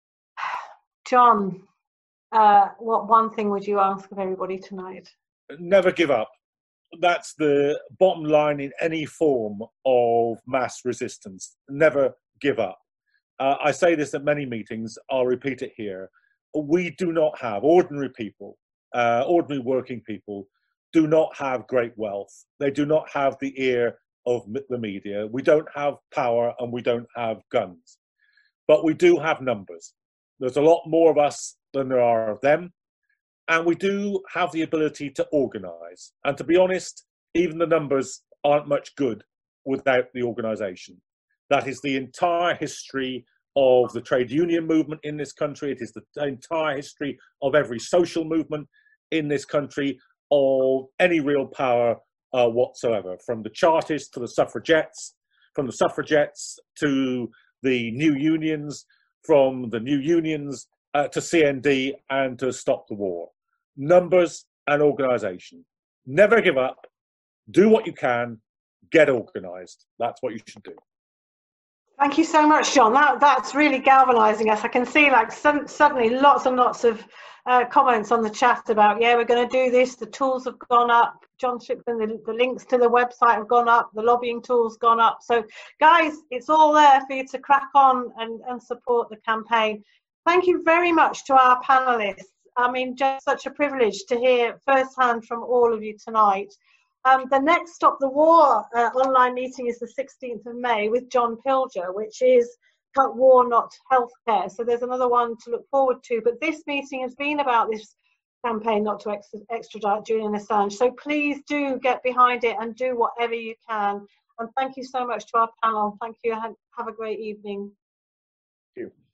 John, what one thing would you ask of everybody tonight? Never give up. That's the bottom line in any form of mass resistance. Never give up. I say this at many meetings. I'll repeat it here. We do not have, ordinary people, ordinary working people, do not have great wealth. They do not have the ear of the media. We don't have power and we don't have guns. But we do have numbers. There's a lot more of us than there are of them. And we do have the ability to organise. And to be honest, even the numbers aren't much good without the organisation. That is the entire history of the trade union movement in this country. It is the entire history of every social movement in this country, of any real power whatsoever, from the Chartists to the suffragettes, from the suffragettes to the new unions, from the new unions to CND and to Stop the War. Numbers and organisation. Never give up. Do what you can. Get organised. That's what you should do. Thank you so much, John. That's really galvanising us. I can see suddenly lots and lots of comments on the chat about, yeah, we're going to do this. The tools have gone up. John Shipton, the links to the website have gone up. The lobbying tools gone up. So, guys, it's all there for you to crack on and support the campaign. Thank you very much to our panellists. I mean, just such a privilege to hear firsthand from all of you tonight. The next Stop the War online meeting is the 16th of May with John Pilger, which is Cut War, Not Healthcare. So there's another one to look forward to. But this meeting has been about this campaign not to extradite Julian Assange. So please do get behind it and do whatever you can. And thank you so much to our panel. Thank you. Have a great evening. Thank you.